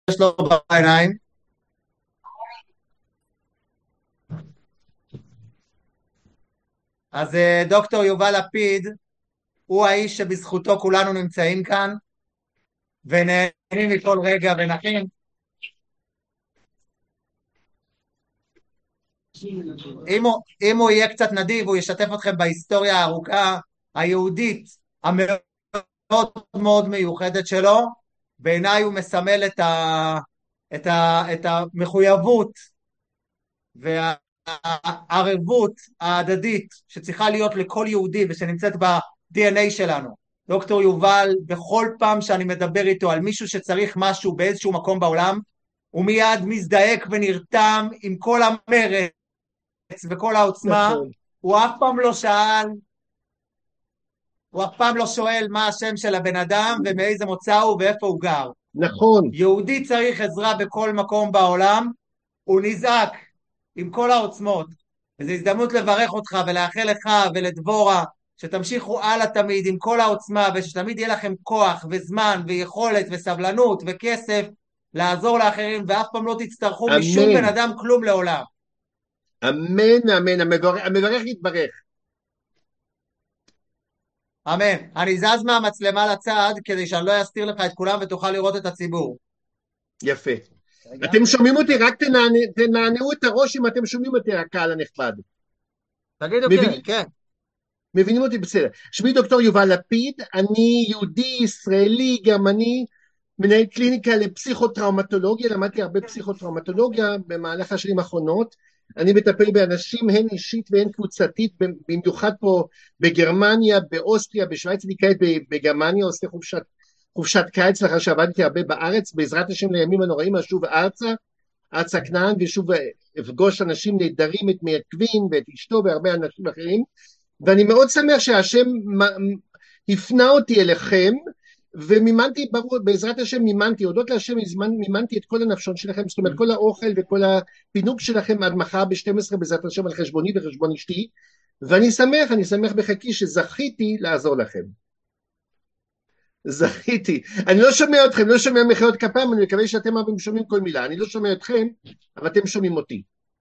לו בעיניים. אז דוקטור יובל לפיד הוא האיש שבזכותו כולנו נמצאים כאן ונהנים מכל רגע ונחים. אם הוא יהיה קצת נדיב, הוא ישתף אתכם בהיסטוריה הארוכה היהודית המאוד מאוד מיוחדת שלו. בעיניי הוא מסמל את המחויבות והערבות ההדדית שצריכה להיות לכל יהודי ושנמצאת ב-DNA שלנו. דוקטור יובל, בכל פעם שאני מדבר איתו על מישהו שצריך משהו באיזשהו מקום בעולם, הוא מיד מזדעק ונרתם עם כל המרץ וכל העוצמה. נכון, הוא אף פעם לא שואל מה השם של הבן אדם ומאיזה מוצא הוא ואיפה הוא גר. נכון. יהודי צריך עזרה בכל מקום בעולם, הוא נזעק עם כל העוצמות. וזו הזדמנות לברך אותך ולאחל לך ולדבורה שתמשיכו הלאה תמיד עם כל העוצמה, ושתמיד יהיה לכם כוח וזמן ויכולת וסבלנות וכסף לעזור לאחרים, ואף פעם לא תצטרכו משום אמן, בן אדם כלום לעולם. אמן, אמן. המברך יתברך. אמן. אני זז מהמצלמה לצד כדי שאני לא אסתיר לך את כולם ותוכל לראות את הציבור. יפה. רגע. אתם שומעים אותי? רק תנענעו את הראש אם אתם שומעים אותי, הקהל הנכבד. תגידו כן, מבינים, כן. מבינים אותי בסדר. שמי דוקטור יובל לפיד, אני יהודי, ישראלי, גרמני, מנהל קליניקה לפסיכוטראומטולוגיה, למדתי הרבה פסיכוטראומטולוגיה במהלך השנים האחרונות. אני מטפל באנשים הן אישית והן קבוצתית, במיוחד פה בגרמניה, באוסטריה, בשוויץ. אני כעת בגרמניה, עושה חופשת קיץ לאחר שעבדתי הרבה בארץ, בעזרת השם לימים הנוראים אשוב ארצה כנען, ושוב אפגוש אנשים נהדרים, את מאיר קווין ואת אשתו והרבה אנשים אחרים, ואני מאוד שמח שהשם הפנה אותי אליכם, ומימנתי, ברור, בעזרת השם מימנתי, הודות להשם מימנתי את כל הנפשון שלכם, זאת אומרת כל האוכל וכל הפינוק שלכם עד מחר ב-12 בעזרת השם על חשבוני וחשבון אשתי, ואני שמח בחכי שזכיתי לעזור לכם. זכיתי. אני לא שומע אתכם, לא שומע מחיאות כפיים, אני מקווה שאתם שומעים כל מילה. אני לא שומע אתכם, אבל אתם שומעים אותי.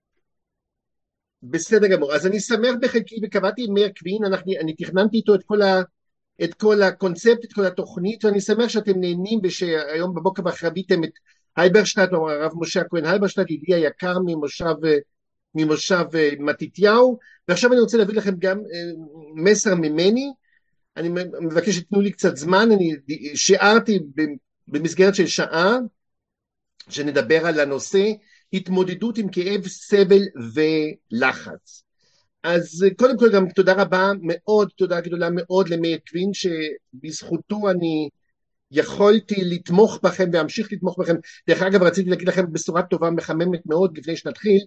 בסדר גמור. אז אני שמח בחלקי, וקבעתי עם מאיר קווין, אני תכננתי איתו את כל הקונספט, את כל התוכנית, ואני שמח שאתם נהנים, ושהיום בבוקר חוויתם את הייברשטט, או הרב משה הכהן הייברשטט, ידידי היקר ממושב מתתיהו, ועכשיו אני רוצה להביא לכם גם מסר ממני. אני מבקש שתתנו לי קצת זמן. אני שיערתי במסגרת של שעה שנדבר על הנושא התמודדות עם כאב, סבל ולחץ. אז קודם כל גם תודה רבה מאוד, תודה גדולה מאוד למאיר קווין, שבזכותו אני יכולתי לתמוך בכם ואמשיך לתמוך בכם. דרך אגב, רציתי להגיד לכם בשורה טובה מחממת מאוד לפני שנתחיל,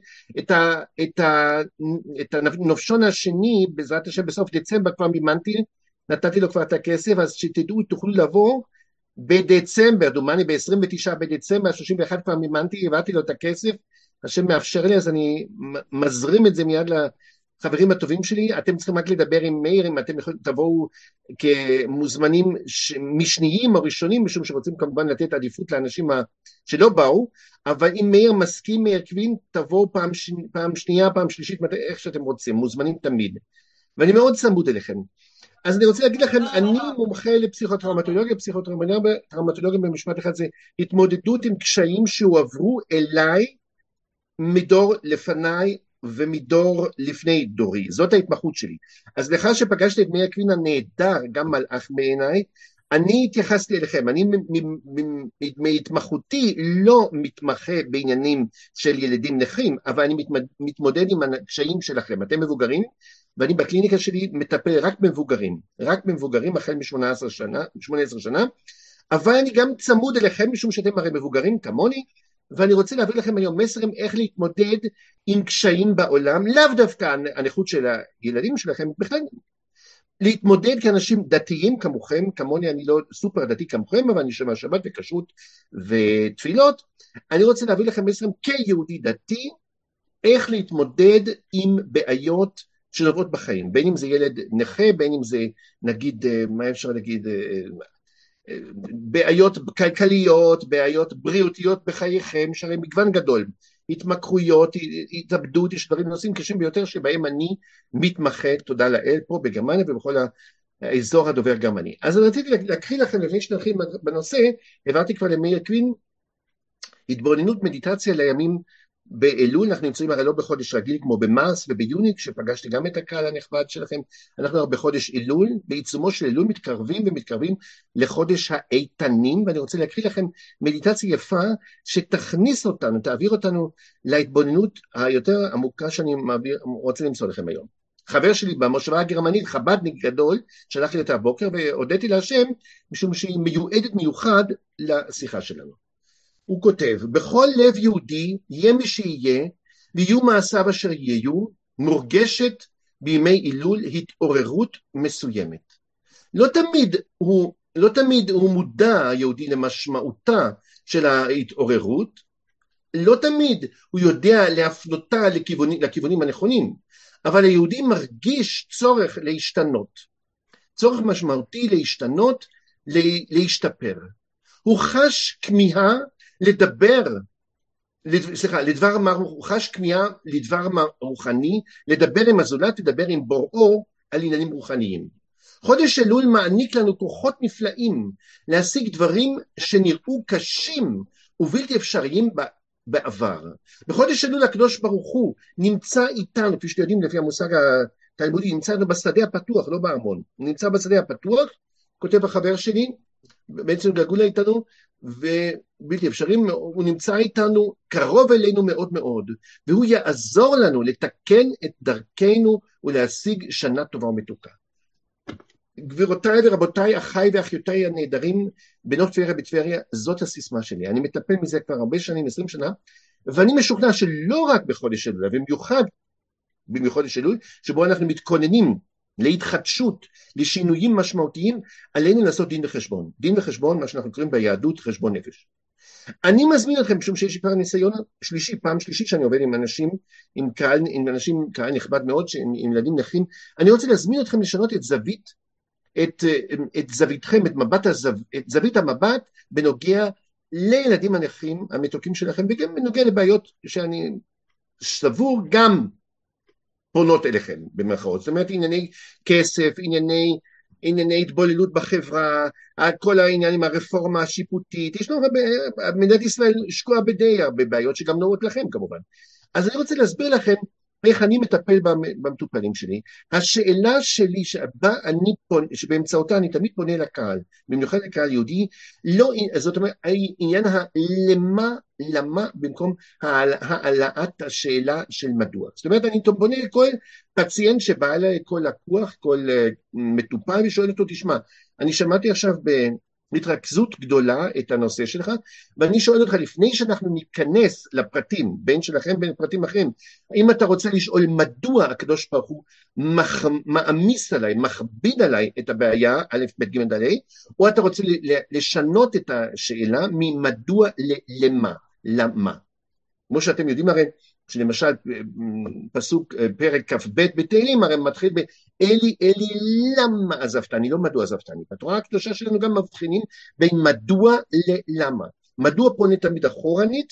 את הנופשון השני בעזרת השם בסוף דצמבר כבר מימנתי, נתתי לו כבר את הכסף, אז שתדעו, תוכלו לבוא בדצמבר, דומני ב-29 בדצמבר, 31 כבר מימנתי, הבאתי לו את הכסף, השם מאפשר לי, אז אני מזרים את זה מיד לחברים הטובים שלי. אתם צריכים רק לדבר עם מאיר, אם אתם יכולים, תבואו כמוזמנים משניים או ראשונים, משום שרוצים כמובן לתת עדיפות לאנשים שלא באו, אבל אם מאיר מסכים, מאיר קווין, תבואו פעם שנייה, פעם שלישית, איך שאתם רוצים, מוזמנים תמיד. ואני מאוד צמוד אליכם. אז אני רוצה להגיד לכם, אני מומחה לפסיכוטראומטולוגיה, פסיכוטראומטולוגיה במשפט אחד זה התמודדות עם קשיים שהועברו אליי מדור לפניי ומדור לפני דורי, זאת ההתמחות שלי. אז לאחר שפגשתי את מאיר קווין הנהדר, גם מלאך בעיניי, אני התייחסתי אליכם, אני מהתמחותי לא מתמחה בעניינים של ילדים נכים, אבל אני מתמודד עם הקשיים שלכם. אתם מבוגרים, ואני בקליניקה שלי מטפל רק במבוגרים החל מ-18 שנה, אבל אני גם צמוד אליכם, משום שאתם הרי מבוגרים כמוני, ואני רוצה להביא לכם היום מסרים איך להתמודד עם קשיים בעולם, לאו דווקא הנכות של הילדים שלכם, בכלל להתמודד כאנשים דתיים כמוכם, כמוני אני לא סופר דתי כמוכם, אבל אני שומע שבת וכשרות ותפילות. אני רוצה להביא לכם מסרים כיהודי דתי, איך להתמודד עם בעיות שנובעות בחיים, בין אם זה ילד נכה, בין אם זה נגיד, מה אפשר להגיד, בעיות כלכליות, בעיות בריאותיות בחייכם, שהרי מגוון גדול, התמכרויות, התאבדות, יש דברים נושאים קשים ביותר שבהם אני מתמחה, תודה לאל, פה בגרמניה ובכל האזור הדובר גרמני. אז אני רציתי להקריא לכם, לפני שנתחיל בנושא, העברתי כבר למאיר קווין, התבוננות מדיטציה לימים באלול, אנחנו נמצאים הרי לא בחודש רגיל כמו במרס וביוני, כשפגשתי גם את הקהל הנכבד שלכם, אנחנו בחודש אלול, בעיצומו של אלול מתקרבים ומתקרבים לחודש האיתנים, ואני רוצה להקריא לכם מדיטציה יפה שתכניס אותנו, תעביר אותנו להתבוננות היותר עמוקה שאני רוצה למצוא לכם היום. חבר שלי במושבה הגרמנית, חב"דניק גדול, שלח לי אותה הבוקר והודיתי להשם, משום שהיא מיועדת מיוחד לשיחה שלנו. הוא כותב, בכל לב יהודי יהיה מי שיהיה, ויהיו מעשיו אשר יהיו, מורגשת בימי אלול התעוררות מסוימת. לא תמיד הוא מודע היהודי למשמעותה של ההתעוררות, לא תמיד הוא יודע להפנותה לכיוונים הנכונים, אבל היהודי מרגיש צורך להשתנות, צורך משמעותי להשתנות, להשתפר. הוא חש כמיהה הוא חש כמיהה לדבר רוחני, לדבר עם הזולת, לדבר עם בוראו על עניינים רוחניים. חודש אלול מעניק לנו כוחות נפלאים להשיג דברים שנראו קשים ובלתי אפשריים בעבר. בחודש אלול הקדוש ברוך הוא נמצא איתנו, כפי שאתם יודעים לפי המושג התלמודי, נמצא לנו בשדה הפתוח, לא בארמון, הוא נמצא בשדה הפתוח, כותב החבר שלי, בעצם גלגול איתנו, ובלתי אפשרים, הוא נמצא איתנו קרוב אלינו מאוד מאוד, והוא יעזור לנו לתקן את דרכנו ולהשיג שנה טובה ומתוקה. גבירותיי ורבותיי, אחיי ואחיותיי הנהדרים בנות טבריה בטבריה, זאת הסיסמה שלי. אני מטפל מזה כבר הרבה שנים, 20 שנה, ואני משוכנע שלא רק בחודש אלול, אבל במיוחד אלול, שבו אנחנו מתכוננים להתחדשות, לשינויים משמעותיים, עלינו לעשות דין וחשבון. דין וחשבון, מה שאנחנו קוראים ביהדות, חשבון נפש. אני מזמין אתכם, משום שיש לי כבר ניסיון פעם שלישית שאני עובד עם אנשים, עם קהל נכבד מאוד, עם ילדים נכים, אני רוצה להזמין אתכם לשנות את זוויתכם, את זווית המבט, בנוגע לילדים הנכים, המתוקים שלכם, וגם בנוגע לבעיות שאני סבור גם פונות אליכם במרכאות, זאת אומרת ענייני כסף, ענייני התבוללות בחברה, כל העניינים, הרפורמה השיפוטית, יש לנו מדינת ישראל שקועה בדי הרבה בעיות שגם נורות לכם כמובן. אז אני רוצה להסביר לכם איך אני מטפל במטופלים שלי. השאלה שלי שבאמצעותה אני תמיד פונה לקהל, במיוחד לקהל יהודי, לא, זאת אומרת, העניין למה במקום העלאת השאלה של מדוע. זאת אומרת, אני פונה לכל פציינט שבא אליי, כל לקוח, כל מטופל, ושואל אותו, תשמע, אני שמעתי עכשיו בהתרכזות גדולה את הנושא שלך, ואני שואל אותך, לפני שאנחנו ניכנס לפרטים, בין שלכם בין פרטים אחרים, האם אתה רוצה לשאול מדוע הקדוש ברוך הוא מעמיס עליי, מכביד עליי את הבעיה, א', ב', ג', ד', או אתה רוצה לשנות את השאלה ממדוע למה, למה. כמו שאתם יודעים הרי, שלמשל פסוק פרק כ"ב בתהילים, הרי מתחיל באלי אלי למה עזבתני, לא מדוע עזבתני. בתורה הקדושה שלנו גם מבחינים בין מדוע ללמה. מדוע פונה תמיד אחורנית,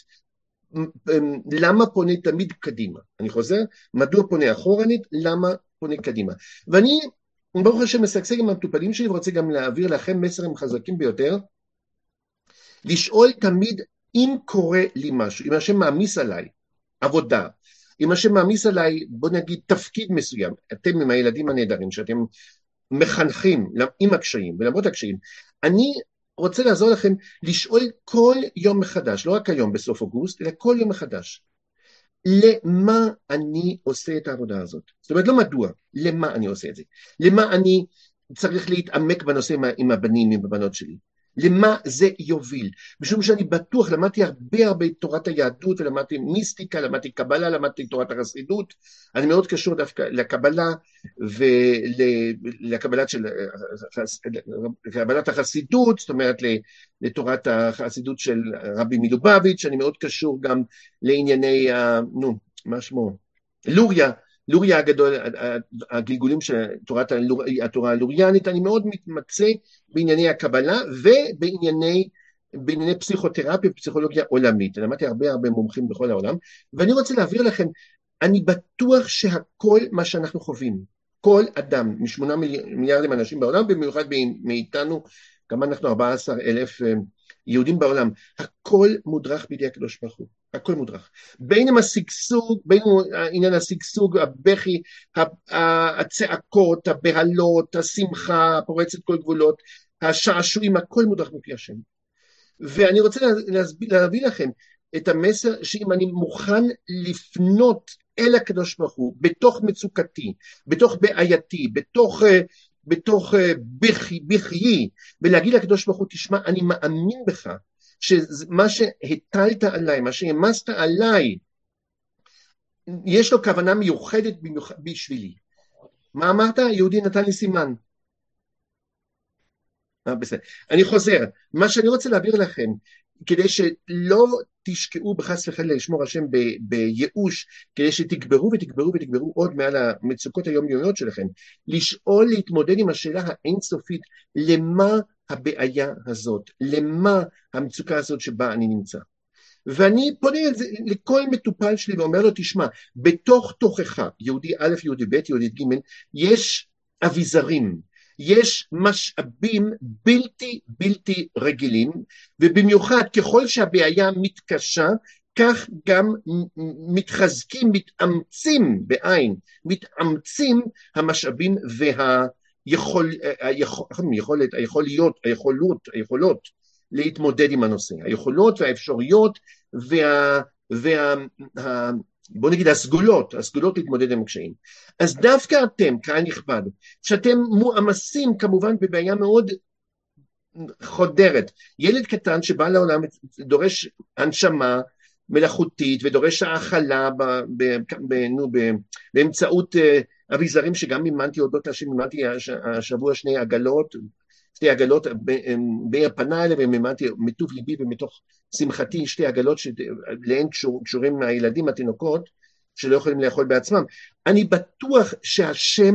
למה פונה תמיד קדימה. אני חוזר, מדוע פונה אחורנית, למה פונה קדימה. ואני ברוך השם משגשג עם המטופלים שלי, ורוצה גם להעביר לכם מסרים חזקים ביותר, לשאול תמיד אם קורה לי משהו, אם השם מעמיס עליי עבודה, אם השם מעמיס עליי, בוא נגיד, תפקיד מסוים, אתם עם הילדים הנהדרים, שאתם מחנכים עם הקשיים, ולמרות הקשיים, אני רוצה לעזור לכם לשאול כל יום מחדש, לא רק היום בסוף אוגוסט, אלא כל יום מחדש, למה אני עושה את העבודה הזאת? זאת אומרת, לא מדוע, למה אני עושה את זה? למה אני צריך להתעמק בנושא עם הבנים, עם הבנות שלי? למה זה יוביל? משום שאני בטוח, למדתי הרבה תורת היהדות, ולמדתי מיסטיקה, למדתי קבלה, למדתי תורת החסידות, אני מאוד קשור דווקא לקבלה, לקבלת החסידות, זאת אומרת לתורת החסידות של רבי מלובביץ', אני מאוד קשור גם לענייני, מה שמו? לוריה, לוריה הגדול, הגלגולים של התורה הלוריאנית, אני מאוד מתמצא בענייני הקבלה בענייני פסיכותרפיה ופסיכולוגיה עולמית. למדתי הרבה מומחים בכל העולם, ואני רוצה להעביר לכם, אני בטוח שהכל מה שאנחנו חווים, כל אדם, מ8 מיליארדים אנשים בעולם, במיוחד מאיתנו, כמה אנחנו 14,000 יהודים בעולם, הכל מודרך בידי הקדוש ברוך הוא, הכל מודרך. בין עניין השגשוג, הבכי, הצעקות, הבהלות, השמחה, פורצת כל גבולות, השעשועים, הכל מודרך מפי השם. ואני רוצה להביא לכם את המסר שאם אני מוכן לפנות אל הקדוש ברוך הוא, בתוך מצוקתי, בתוך בעייתי, בתוך בכיי, ולהגיד לקדוש ברוך הוא, תשמע, אני מאמין בך, שמה שהטלת עליי, מה שהמסת עליי, יש לו כוונה מיוחדת בשבילי. מה אמרת? יהודי נתן לי סימן. בסדר. אני חוזר, מה שאני רוצה להעביר לכם, כדי שלא תשקעו בחס וחלילה לשמור השם בייאוש, כדי שתגברו עוד מעל המצוקות היומיומיות שלכם, לשאול, להתמודד עם השאלה האינסופית, למה הבעיה הזאת, למה המצוקה הזאת שבה אני נמצא. ואני פונה לכל מטופל שלי ואומר לו, תשמע, בתוך תוכך, יהודי א', יהודי ב', יהודי ג', יש אביזרים, יש משאבים בלתי רגילים, ובמיוחד ככל שהבעיה מתקשה, כך גם מתחזקים, מתאמצים המשאבים היכולות להתמודד עם הנושא, היכולות והאפשרויות בוא נגיד הסגולות להתמודד עם הקשיים. אז דווקא אתם, קהל נכבד, שאתם מואמסים כמובן בבעיה מאוד חודרת, ילד קטן שבא לעולם דורש הנשמה מלאכותית ודורש האכלה באמצעות אביזרים שגם מימנתי, הודות להשם מימנתי השבוע שתי עגלות באר פנה אלה, ומימנתי מטוב ליבי ומתוך שמחתי שתי עגלות שלהן קשורים מהילדים התינוקות שלא יכולים לאכול בעצמם. אני בטוח שהשם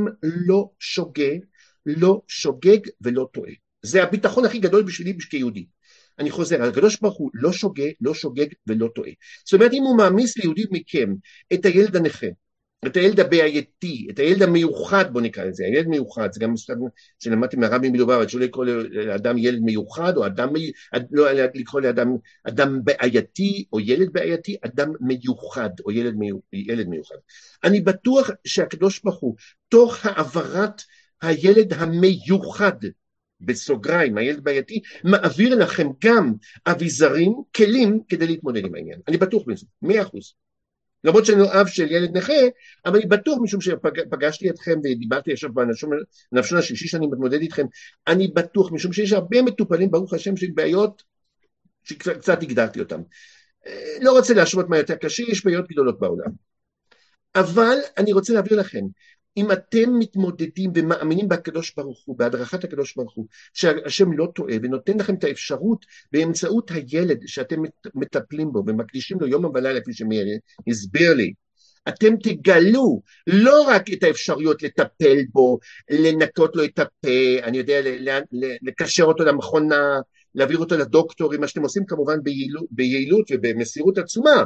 לא שוגג ולא טועה. זה הביטחון הכי גדול בשבילי כיהודי. אני חוזר, הקדוש ברוך הוא לא שוגג ולא טועה. זאת אומרת, אם הוא מעמיס ליהודי מכם את הילד הנכה, את הילד הבעייתי, את הילד המיוחד, בוא נקרא לזה, הילד מיוחד, זה גם מסתכל שלמדתי מהרבי מלובביץ', שלא לקרוא לאדם ילד מיוחד, או לא לקרוא לאדם בעייתי, או ילד בעייתי, אדם מיוחד, או ילד מיוחד. אני בטוח שהקדוש ברוך הוא, תוך העברת הילד המיוחד, בסוגריים, הילד בעייתי, מעביר לכם גם אביזרים, כלים, כדי להתמודד עם העניין. אני בטוח בזה, 100%. למרות שאני לא אב של ילד נכה, אבל אני בטוח משום שפגשתי אתכם ודיברתי עכשיו בנפשון השלישי שאני מתמודד איתכם, אני בטוח משום שיש הרבה מטופלים, ברוך השם, של בעיות שקצת הגדרתי אותם. לא רוצה להשוות מה יותר קשה, יש בעיות גדולות בעולם. אבל אני רוצה להעביר לכם, אם אתם מתמודדים ומאמינים בקדוש ברוך הוא, בהדרכת הקדוש ברוך הוא, שהשם לא טועה ונותן לכם את האפשרות באמצעות הילד שאתם מטפלים בו ומקדישים לו יום ולילה, כפי שמאיר הסביר לי, אתם תגלו לא רק את האפשרויות לטפל בו, לנקות לו את הפה, אני יודע, לקשר אותו למכונה, להעביר אותו לדוקטור, מה שאתם עושים כמובן ביעילות ובמסירות עצומה.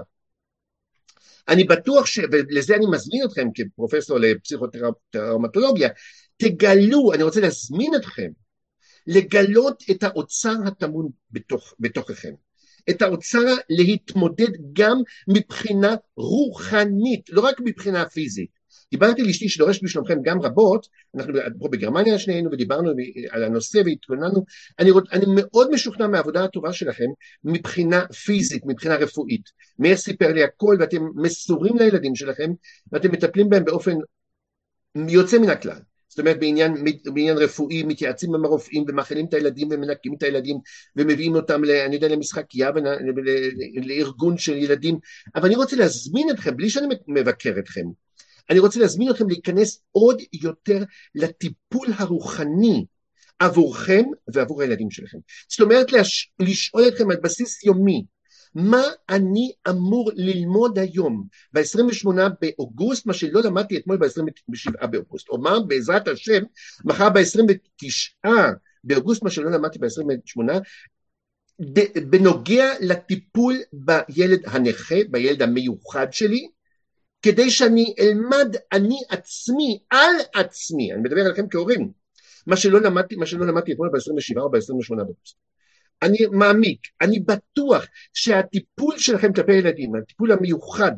אני בטוח ולזה אני מזמין אתכם כפרופסור לפסיכוטראומטולוגיה, תגלו, אני רוצה להזמין אתכם, לגלות את האוצר הטמון בתוככם, את האוצר להתמודד גם מבחינה רוחנית, לא רק מבחינה פיזית. דיברתי לאשתי שדורש בשלומכם גם רבות, אנחנו פה בגרמניה שנינו ודיברנו על הנושא והתכוננו, אני מאוד משוכנע מהעבודה הטובה שלכם מבחינה פיזית, מבחינה רפואית. מאיר סיפר לי הכל ואתם מסורים לילדים שלכם ואתם מטפלים בהם באופן יוצא מן הכלל. זאת אומרת בעניין רפואי, מתייעצים עם הרופאים ומאכילים את הילדים ומנקים את הילדים ומביאים אותם אני יודע, למשחקייה ולארגון של ילדים, אבל אני רוצה להזמין אתכם, בלי שאני מבקר אתכם, אני רוצה להזמין אתכם להיכנס עוד יותר לטיפול הרוחני עבורכם ועבור הילדים שלכם. זאת אומרת לשאול אתכם על בסיס יומי, מה אני אמור ללמוד היום, ב-28 באוגוסט, מה שלא למדתי אתמול ב-27 באוגוסט, או מה בעזרת השם, מחר ב-29 באוגוסט, מה שלא למדתי ב-28, בנוגע לטיפול בילד הנכה, בילד המיוחד שלי, כדי שאני אלמד אני עצמי, על עצמי, אני מדבר עליכם כהורים, מה שלא למדתי אתמול ב-27 או ב-28 באוגוסט. אני מעמיק, אני בטוח שהטיפול שלכם כלפי ילדים, הטיפול המיוחד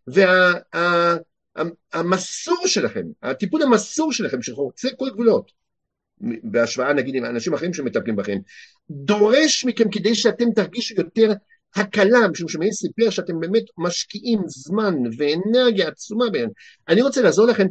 והמסור שלכם, הטיפול המסור שלכם שחוצה כל גבולות, בהשוואה נגיד עם אנשים אחרים שמטפלים בכם, דורש מכם כדי שאתם תרגישו יותר הקלה, משום שמאיר סיפר שאתם באמת משקיעים זמן ואנרגיה עצומה בהן. אני רוצה לעזור לכם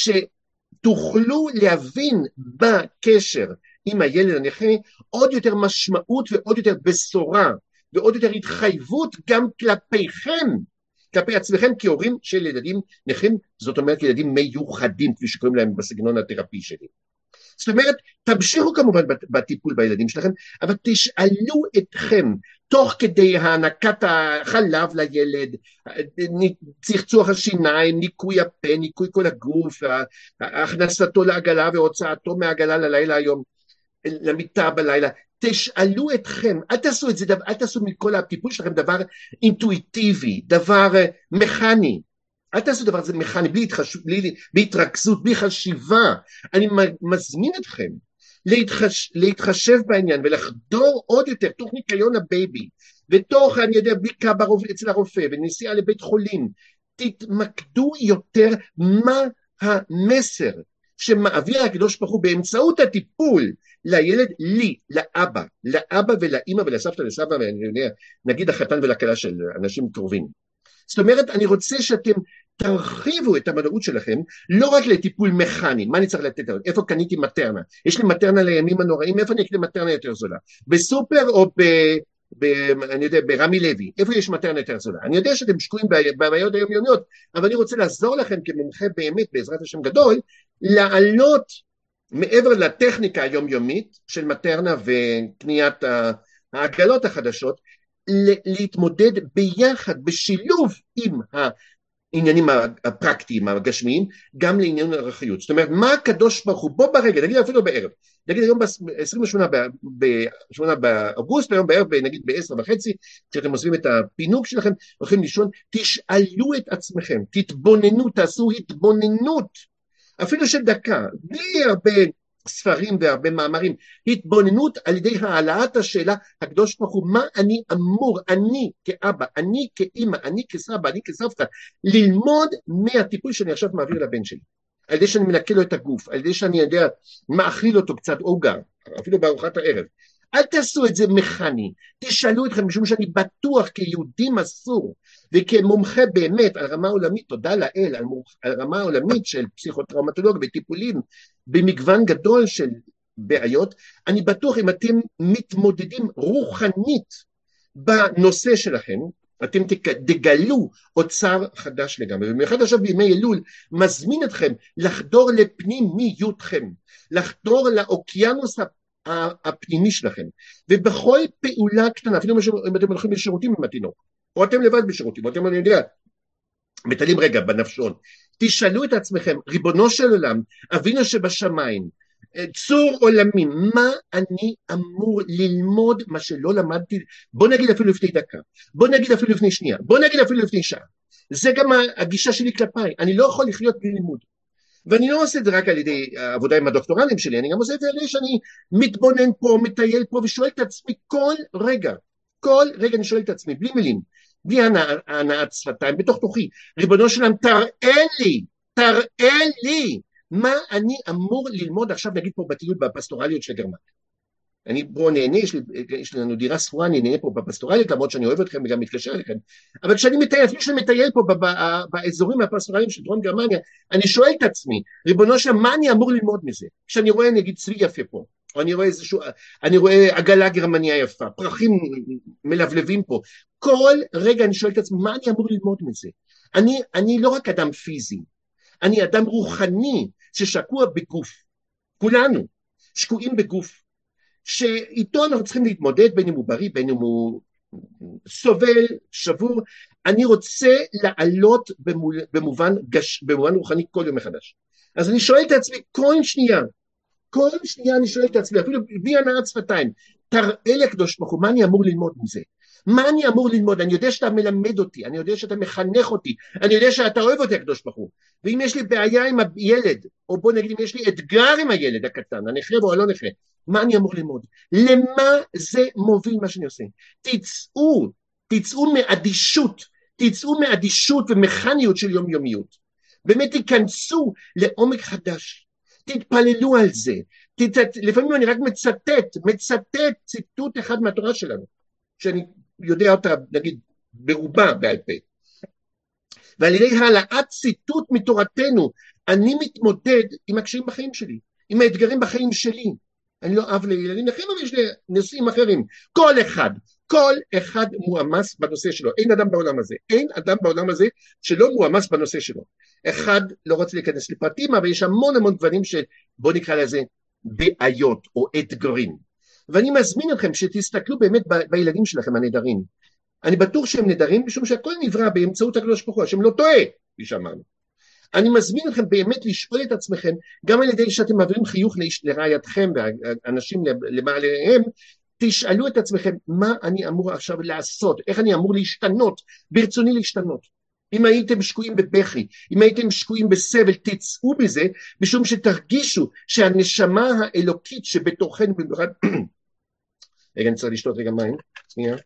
שתוכלו להבין בקשר עם הילד הנכה עוד יותר משמעות ועוד יותר בשורה ועוד יותר התחייבות גם כלפיכם, כלפי עצמכם כהורים של ילדים נכים, זאת אומרת ילדים מיוחדים כפי שקוראים להם בסגנון התרפי שלי. זאת אומרת, תמשיכו כמובן בטיפול בילדים שלכם, אבל תשאלו אתכם, תוך כדי הענקת החלב לילד, צחצוח השיניים, ניקוי הפה, ניקוי כל הגוף, הכנסתו לעגלה והוצאתו מהעגלה ללילה היום, למיטה בלילה, תשאלו אתכם, אל תעשו את זה, אל תעשו מכל הטיפול שלכם דבר אינטואיטיבי, דבר מכני, אל תעשו דבר הזה מכני, בלי התרכזות, בלי חשיבה. אני מזמין אתכם להתחשב בעניין ולחדור עוד יותר תוך ניקיון הבייבי, ותוך, אני יודע, בדיקה אצל הרופא ונסיעה לבית חולים. תתמקדו יותר מה המסר שמעביר הקדוש ברוך הוא באמצעות הטיפול לילד, לי, לאבא ולאמא ולסבתא ולסבא, ואני יודע, נגיד החתן ולכלה של אנשים קרובים. זאת אומרת, אני רוצה שאתם תרחיבו את המודעות שלכם, לא רק לטיפול מכני, מה אני צריך לתת? איפה קניתי מטרנה? יש לי מטרנה לימים הנוראים, איפה אני אקנה מטרנה יותר זולה? בסופר או אני יודע, ברמי לוי, איפה יש מטרנה יותר זולה? אני יודע שאתם שקועים בבעיות היומיומיות, אבל אני רוצה לעזור לכם כמומחה באמת, בעזרת השם גדול, לעלות מעבר לטכניקה היומיומית של מטרנה וקניית העגלות החדשות, להתמודד ביחד, בשילוב עם העניינים הפרקטיים, הגשמיים, גם לעניין הרחיות. זאת אומרת, מה הקדוש ברוך הוא, בוא ברגע, נגיד אפילו בערב, נגיד היום ב-28 באוגוסט, היום בערב, נגיד ב-10:30, כשאתם עושים את הפינוק שלכם, הולכים לישון, תשאלו את עצמכם, תתבוננו, תעשו התבוננות, אפילו של דקה, בלי הרבה ספרים והרבה מאמרים, התבוננות על ידי העלאת השאלה, הקדוש ברוך הוא, מה אני אמור, אני כאבא, אני כאמא, אני כסבא, אני כסבתא, ללמוד מהטיפול שאני עכשיו מעביר לבן שלי, על ידי שאני מנקה לו את הגוף, על ידי שאני יודע, מאכיל אותו קצת עוגה, אפילו בארוחת הערב. אל תעשו את זה מכני, תשאלו אתכם, משום שאני בטוח כיהודי מסור, וכמומחה באמת על רמה עולמית, תודה לאל, על רמה עולמית של פסיכוטראומטולוג וטיפולים, במגוון גדול של בעיות, אני בטוח אם אתם מתמודדים רוחנית בנושא שלכם, אתם תגלו אוצר חדש לגמרי. במיוחד עכשיו בימי אלול, מזמין אתכם לחדור לפנימיותכם, לחדור לאוקיינוס הפנימי שלכם, ובכל פעולה קטנה, אפילו אם אתם הולכים לשירותים עם התינוק, או אתם לבד בשירותים, או אתם, אני יודע, מטלים רגע בנפשון, תשאלו את עצמכם, ריבונו של עולם, אבינו שבשמיים, צור עולמי, מה אני אמור ללמוד מה שלא למדתי, בוא נגיד אפילו לפני דקה, בוא נגיד אפילו לפני שנייה, בוא נגיד אפילו לפני שעה, זה גם הגישה שלי כלפיי, אני לא יכול לחיות בלי לימוד, ואני לא עושה את זה רק על ידי העבודה עם הדוקטורלים שלי, אני גם עושה את זה על ידי שאני מתבונן פה, מטייל פה, ושואל את עצמי כל רגע אני שואל את עצמי, בלי מילים, בלי הנעת שפתיים, בתוך תוכי, ריבונו שלם, תראה לי, מה אני אמור ללמוד עכשיו, נגיד פה בטיול בפסטורליות של גרמניה. אני פה נהנה, יש לנו דירה ספורה, אני נהנה פה בפסטורליות, למרות שאני אוהב אתכם וגם מתקשר אליכם, אבל כשאני מטייל, אפילו שאני מטייל פה באזורים הפסטורליים של דרום גרמניה, אני שואל את עצמי, ריבונו שלם, מה אני אמור ללמוד מזה? כשאני רואה נגיד צבי יפה פה, או אני רואה עגלה גרמניה יפה, פרחים מלבלבים פה, כל רגע אני שואל את עצמי, מה אני אמור ללמוד מזה? אני לא רק אדם פיזי, אני אדם רוחני ששקוע בגוף, כולנו שקועים בגוף, שאיתו אנחנו צריכים להתמודד בין אם הוא בריא, בין אם הוא סובל, שבור, אני רוצה לעלות במובן רוחני כל יום מחדש. אז אני שואל את עצמי כל שנייה אני שואל את עצמי, אפילו בלי הנעת שפתיים, תראה לי הקדוש ברוך הוא, מה אני אמור ללמוד מזה? מה אני אמור ללמוד? אני יודע שאתה מלמד אותי, אני יודע שאתה מחנך אותי, אני יודע שאתה אוהב אותי הקדוש ברוך הוא, ואם יש לי בעיה עם הילד, או בוא נגיד אם יש לי אתגר עם הילד הקטן, הנכה או הלא נכה, מה אני אמור ללמוד? למה זה מוביל מה שאני עושה? תצאו מאדישות ומכניות של יומיומיות, באמת תיכנסו לעומק חדש, תתפללו על זה, לפעמים אני רק מצטט ציטוט אחד מהתורה שלנו, שאני יודע אותה נגיד ברובה בעל פה, ועל ידי העלאת ציטוט מתורתנו אני מתמודד עם הקשיים בחיים שלי, עם האתגרים בחיים שלי. אני לא אב לילדים נכים, אבל יש לי נושאים אחרים. כל אחד מואמס בנושא שלו. אין אדם בעולם הזה שלא מואמס בנושא שלו. אחד לא רוצה להיכנס לפרטים, אבל יש המון דברים שבוא נקרא לזה בעיות או אתגרים. ואני מזמין אתכם שתסתכלו באמת בילדים שלכם הנהדרים. אני בטוח שהם נהדרים, משום שהכל נברא באמצעות הקדוש ברוך הוא, השם לא טועה, כפי שאמרנו. אני מזמין אתכם באמת לשאול את עצמכם, גם על ידי שאתם מעבירים חיוך לרעייתכם ואנשים למעליהם, תשאלו את עצמכם, מה אני אמור עכשיו לעשות, איך אני אמור להשתנות, ברצוני להשתנות. אם הייתם שקועים בבכי, אם הייתם שקועים בסבל, תצאו בזה, משום שתרגישו שהנשמה האלוקית שבתוכנו, במיוחד, רגע, אני צריך לשתות רגע מים, שנייה.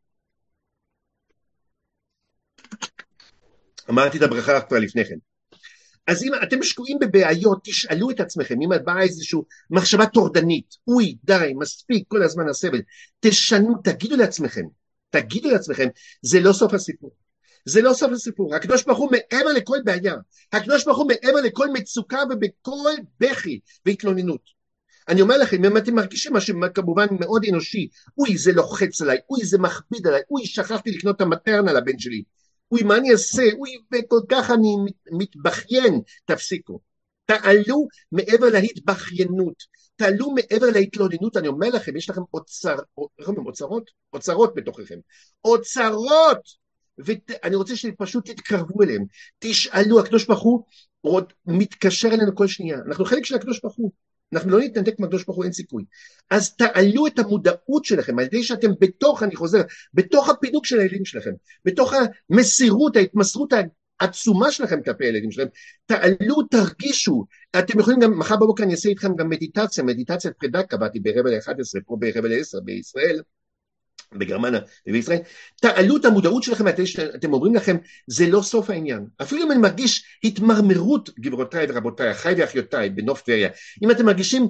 אמרתי את הברכה כבר לפני כן. אז אם אתם שקועים בבעיות, תשאלו את עצמכם, אם את באה איזושהי מחשבה טורדנית, אוי, די, מספיק, כל הזמן הסבל, תשנו, תגידו לעצמכם, זה לא סוף הסיפור. זה לא סוף הסיפור. הקדוש ברוך הוא מעבר לכל בעיה, הקדוש ברוך הוא מעבר לכל מצוקה ובכל בכי והתלוננות. אני אומר לכם, אם אתם מרגישים משהו כמובן מאוד אנושי, אוי, זה לוחץ עליי, אוי, זה מכביד עליי, אוי, שכחתי לקנות את המטרנה לבן שלי, אוי, מה אני אעשה? אוי, וכל כך אני מתבכיין. תפסיקו. תעלו מעבר להתבכיינות. תעלו מעבר להתלוננות. אני אומר לכם, יש לכם אוצרות בתוככם. אוצרות. ואני רוצה שפשוט תתקרבו אליהם. תשאלו, הקדוש ברוך הוא עוד מתקשר אלינו כל שנייה. אנחנו חלק של הקדוש ברוך הוא. אנחנו לא נתנתק מהקדוש ברוך הוא, אין סיכוי. אז תעלו את המודעות שלכם, על ידי שאתם בתוך, אני חוזר, בתוך הפינוק של הילדים שלכם, בתוך המסירות, ההתמסרות העצומה שלכם כלפי הילדים שלכם, תעלו, תרגישו. אתם יכולים גם, מחר בבוקר אני אעשה איתכם גם מדיטציית פרידה, קבעתי ברבע ל-11, פה ברבע ל-10 בישראל, בגרמניה ובישראל, תעלו את המודעות שלכם, אתם אומרים לכם, זה לא סוף העניין. אפילו אם אני מרגיש התמרמרות, גבירותיי ורבותיי, אחיי ואחיותיי, בנוף טבריה, אם אתם מרגישים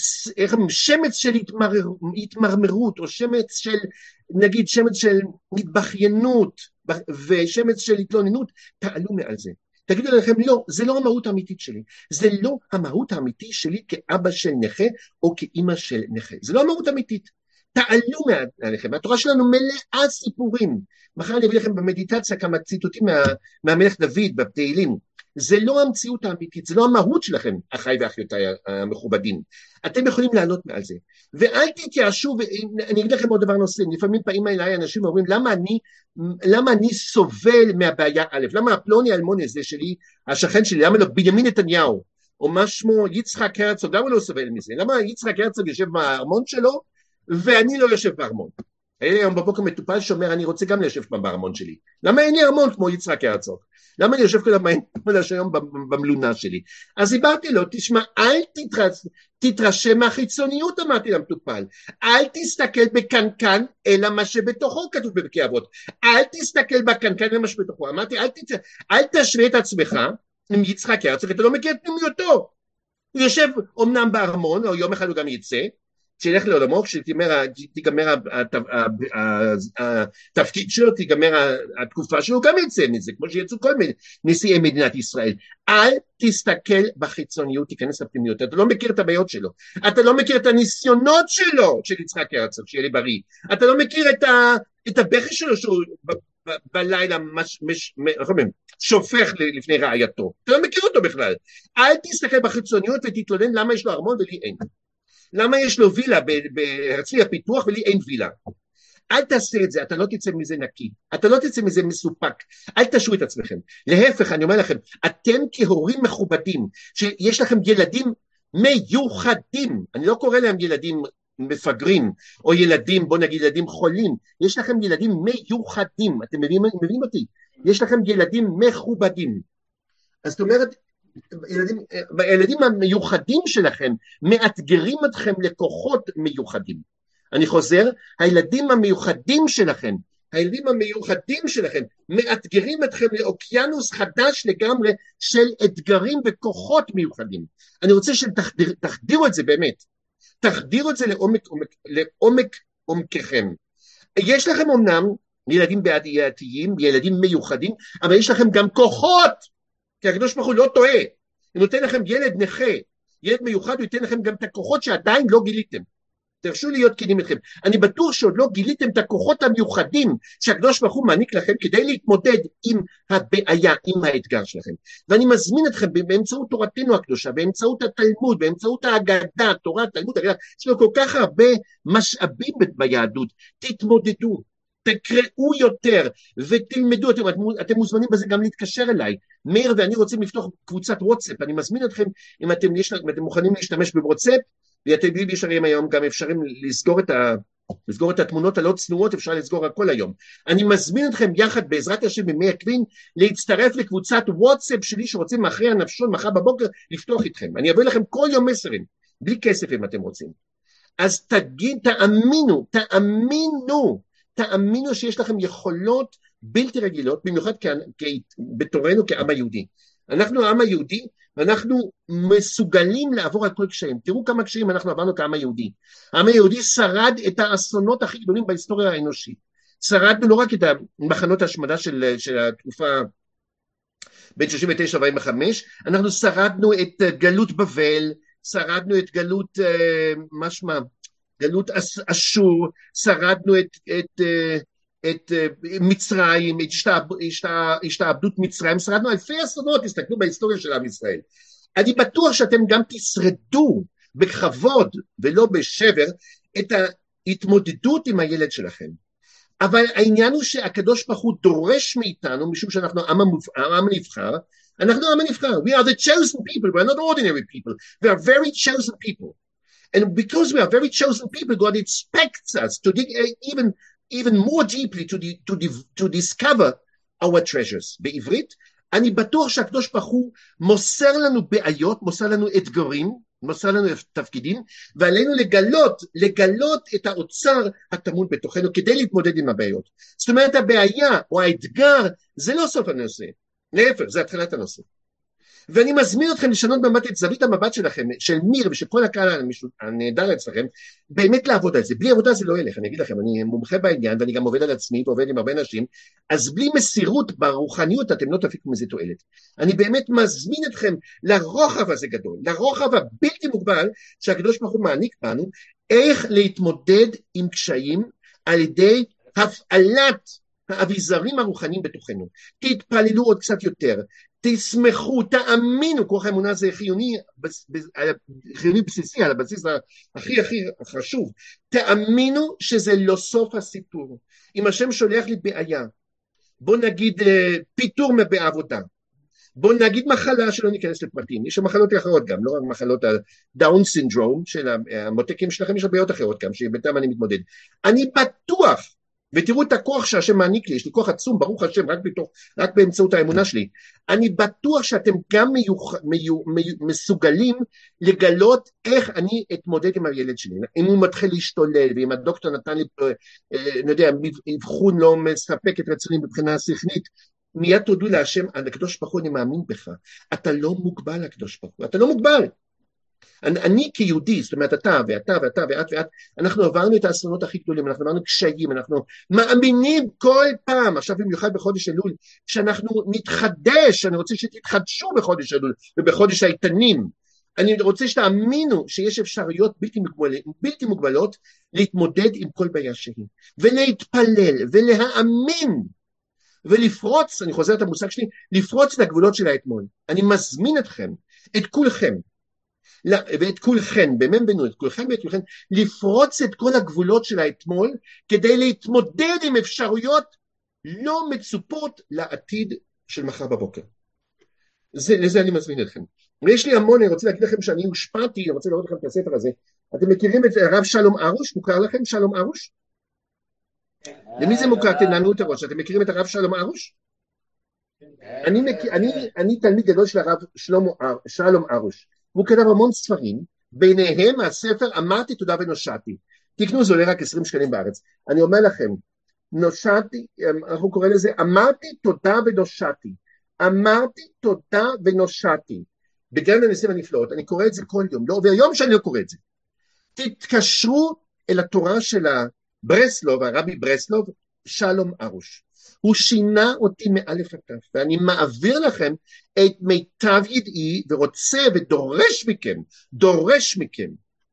שמץ של התמרמרות, או שמץ של, נגיד, שמץ של מתבכיינות, ושמץ של התלוננות, תעלו מעל זה. תגידו לכם, לא, זה לא המהות האמיתית שלי, זה לא המהות האמיתית שלי כאבא של נכה, או כאמא של נכה, זה לא המהות האמיתית. תעלו מעליכם, התורה שלנו מלאה סיפורים. מחר אני אביא לכם במדיטציה כמה ציטוטים מהמלך דוד בתהילים. זה לא המציאות האמיתית, זה לא המהות שלכם, אחיי ואחיותיי המכובדים. אתם יכולים לעלות מעל זה. ואל תתייאשו, ואני אגיד לכם עוד דבר נושא, לפעמים פעמים אליי אנשים אומרים, למה אני סובל מהבעיה א', למה הפלוני אלמוני הזה שלי, השכן שלי, למה לא בנימין נתניהו, או מה שמו יצחק הרצוג, למה לא סובל מזה? למה יצחק הרצוג יושב בארמון שלו, ואני לא יושב בארמון? היה לי היום בבוקר מטופל שאומר, אני רוצה גם לשב בארמון שלי. למה אין לי ארמון כמו יצחק הרצוג? למה אני יושב כל השעון במלונה שלי? אז דיברתי לו, תשמע, אל תתרשם מהחיצוניות, אמרתי למטופל. אל תסתכל בקנקן, אלא מה שבתוכו כתוב בפרקי אבות. אל תסתכל בקנקן, אלא מה שבתוכו. אמרתי, אל תשווה את עצמך עם יצחק הרצוג, אתה לא מכיר את פנימיותו. הוא יושב אומנם בארמון, או יום אחד הוא גם יצא, שילך לעולמו, כשתיגמר התפקיד שלו, תיגמר התקופה שלו, גם יצא מזה, כמו שיצאו כל נשיאי מדינת ישראל. אל תסתכל בחיצוניות, תיכנס לפנימיות, אתה לא מכיר את הבעיות שלו, אתה לא מכיר את הניסיונות שלו, של יצחק הרצוג, שיהיה לי בריא, אתה לא מכיר את הבכי שלו, שהוא בלילה שופך לפני רעייתו, אתה לא מכיר אותו בכלל. אל תסתכל בחיצוניות ותתלונן למה יש לו ארמון ולי אין. למה יש לו וילה בהרצליה פיתוח ולי אין וילה? אל תעשה את זה, אתה לא תצא מזה נקי, אתה לא תצא מזה מסופק, אל תשו את עצמכם. להפך, אני אומר לכם, אתם כהורים מכובדים, שיש לכם ילדים מיוחדים, אני לא קורא להם ילדים מפגרים, או ילדים, בוא נגיד ילדים חולים, יש לכם ילדים מיוחדים, אתם מבינים אותי? יש לכם ילדים מכובדים. אז זאת אומרת, הילדים המיוחדים שלכם מאתגרים אתכם לכוחות מיוחדים. אני חוזר, הילדים המיוחדים שלכם מאתגרים אתכם לאוקיינוס חדש לגמרי של אתגרים וכוחות מיוחדים. אני רוצה שתחדירו את זה באמת, תחדירו את זה לעומק עומקכם. יש לכם אמנם ילדים בעייתיים, ילדים מיוחדים, אבל יש לכם גם כוחות, כי הקדוש ברוך הוא לא טועה. הוא נותן לכם ילד נכה, ילד מיוחד, הוא ייתן לכם גם את הכוחות שעדיין לא גיליתם. תרשו להיות כנים אתכם. אני בטוח שעוד לא גיליתם את הכוחות המיוחדים שהקדוש ברוך הוא מעניק לכם כדי להתמודד עם הבעיה, עם האתגר שלכם. ואני מזמין אתכם באמצעות תורתנו הקדושה, באמצעות התלמוד, באמצעות ההגדה, תורה, תלמוד, הגדה, יש לו כל כך הרבה משאבים ביהדות. תתמודדו, תקראו יותר ותלמדו. אתם מוזמנים בזה גם להתקשר אליי. מאיר ואני רוצים לפתוח קבוצת וואטסאפ. אני מזמין אתכם, אם אתם מוכנים להשתמש בוואטסאפ, ואתם יודעים היום גם אפשרים לסגור את התמונות הלא צנועות, אפשר לסגור הכל היום. אני מזמין אתכם יחד בעזרת השם במי הקווין להצטרף לקבוצת וואטסאפ שלי שרוצים מאחרי הנפשון, מחר בבוקר לפתוח איתכם. אני אביא לכם כל יום מסרים, בלי כסף אם אתם רוצים. אז תאמינו שיש לכם יכולות בלתי רגילות, במיוחד בתורנו כעם היהודי. אנחנו העם היהודי, ואנחנו מסוגלים לעבור על כל קשיים. תראו כמה קשיים אנחנו עברנו כעם היהודי. העם היהודי שרד את האסונות הכי גדולים בהיסטוריה האנושית. שרדנו לא רק את מחנות ההשמדה של התקופה בין 39 ו-45, אנחנו שרדנו את גלות בבל, שרדנו את גלות גלות אשור, שרדנו את מצרים, השתעבדות מצרים, שרדנו אלפי אסונות, תסתכלו בהיסטוריה של עם ישראל. אני בטוח שאתם גם תשרדו בכבוד ולא בשבר את ההתמודדות עם הילד שלכם. אבל העניין הוא שהקדוש ברוך הוא דורש מאיתנו, משום שאנחנו עם נבחר, אנחנו עם נבחר. We are the chosen people, we are not ordinary people. We are very chosen people. And because we are very chosen people, God expects us to dig even more deeply to discover our treasures. בעברית, אני בטוח שהקדוש ברוך הוא מוסר לנו בעיות, מוסר לנו אתגרים, מוסר לנו תפקידים, ועלינו לגלות את האוצר הטמון בתוכנו כדי להתמודד עם הבעיות. זאת אומרת, הבעיה או האתגר זה לא סוף הנושא, להפך, זה התחלת הנושא. ואני מזמין אתכם לשנות את זווית המבט שלכם, של מיר ושל כל הקהל הנהדר אצלכם, באמת לעבוד על זה. בלי עבודה זה לא ילך, אני אגיד לכם, אני מומחה בעניין, ואני גם עובד על עצמי, ועובד עם הרבה אנשים, אז בלי מסירות ברוחניות, אתם לא תפיקו מזה תועלת. אני באמת מזמין אתכם לרוחב הזה גדול, לרוחב הבלתי מוגבל, שהקדוש ברוך הוא מעניק בנו, איך להתמודד עם קשיים, על ידי הפעלת האביזרים הרוחניים בתוכנו. תתפללו עוד קצת יותר, תשמחו, תאמינו, כוח האמונה זה חיוני בסיסי, על הבסיס הכי חשוב, תאמינו שזה לא סוף הסיפור. אם השם שולח לי בעיה, בוא נגיד פיתור בעבודה, בוא נגיד מחלה שלא ניכנס לפרטים, יש מחלות אחרות גם, לא רק מחלות הדאון סינדרום, של המותקים שלכם, יש בעיות אחרות גם, שבינתיים אני מתמודד. אני בטוח, ותראו את הכוח שהשם מעניק לי, יש לי כוח עצום, ברוך השם, רק באמצעות האמונה שלי. אני בטוח שאתם גם מסוגלים לגלות איך אני אתמודד עם הילד שלי. אם הוא מתחיל להשתולל, ואם הדוקטור נתן לי, אני יודע, אבחון לא מספק את רצוני מבחינה שכלית, מיד תודו להשם, הקדוש ברוך הוא, אני מאמין בך. אתה לא מוגבל, הקדוש ברוך הוא, אתה לא מוגבל. אני כיהודי, זאת אומרת אתה ואת, אנחנו עברנו את האסונות הכי גדולים, אנחנו עברנו קשיים, אנחנו מאמינים כל פעם, עכשיו במיוחד בחודש אלול, שאנחנו נתחדש, אני רוצה שתתחדשו בחודש אלול ובחודש האיתנים, אני רוצה שתאמינו שיש אפשרויות בלתי מוגבלות להתמודד עם כל בעיה שהיא, ולהתפלל ולהאמין ולפרוץ, אני חוזר את המושג שלי, לפרוץ את הגבולות של האתמול. אני מזמין אתכם, את כולכם, ואת כולכם, במם בנו, את כולכם ואת כולכם, לפרוץ את כל הגבולות של האתמול, כדי להתמודד עם אפשרויות לא מצופות לעתיד של מחר בבוקר. לזה אני מזמין אתכם. ויש לי המון, אני רוצה להגיד לכם שאני הושפעתי, אני רוצה לראות לכם את הספר הזה. אתם מכירים את הרב שלום ארוש? מוכר לכם שלום ארוש? למי זה מוכר? תנענו את הראש. אתם מכירים את הרב שלום ארוש? אני תלמיד גדול של הרב שלום ארוש. הוא כתב המון ספרים, ביניהם הספר אמרתי תודה ונושעתי. תקנו, זה עולה רק 20 שקלים בארץ. אני אומר לכם, נושעתי, אנחנו קוראים לזה, אמרתי תודה ונושעתי. אמרתי תודה ונושעתי. בגן הניסים הנפלאות, אני קורא את זה כל יום, לא עובר יום שאני לא קורא את זה. תתקשרו אל התורה של ברסלוב, הרבי ברסלוב, שלום ארוש. הוא שינה אותי מאלף עד תף, ואני מעביר לכם את מיטב ידעי, ורוצה דורש מכם,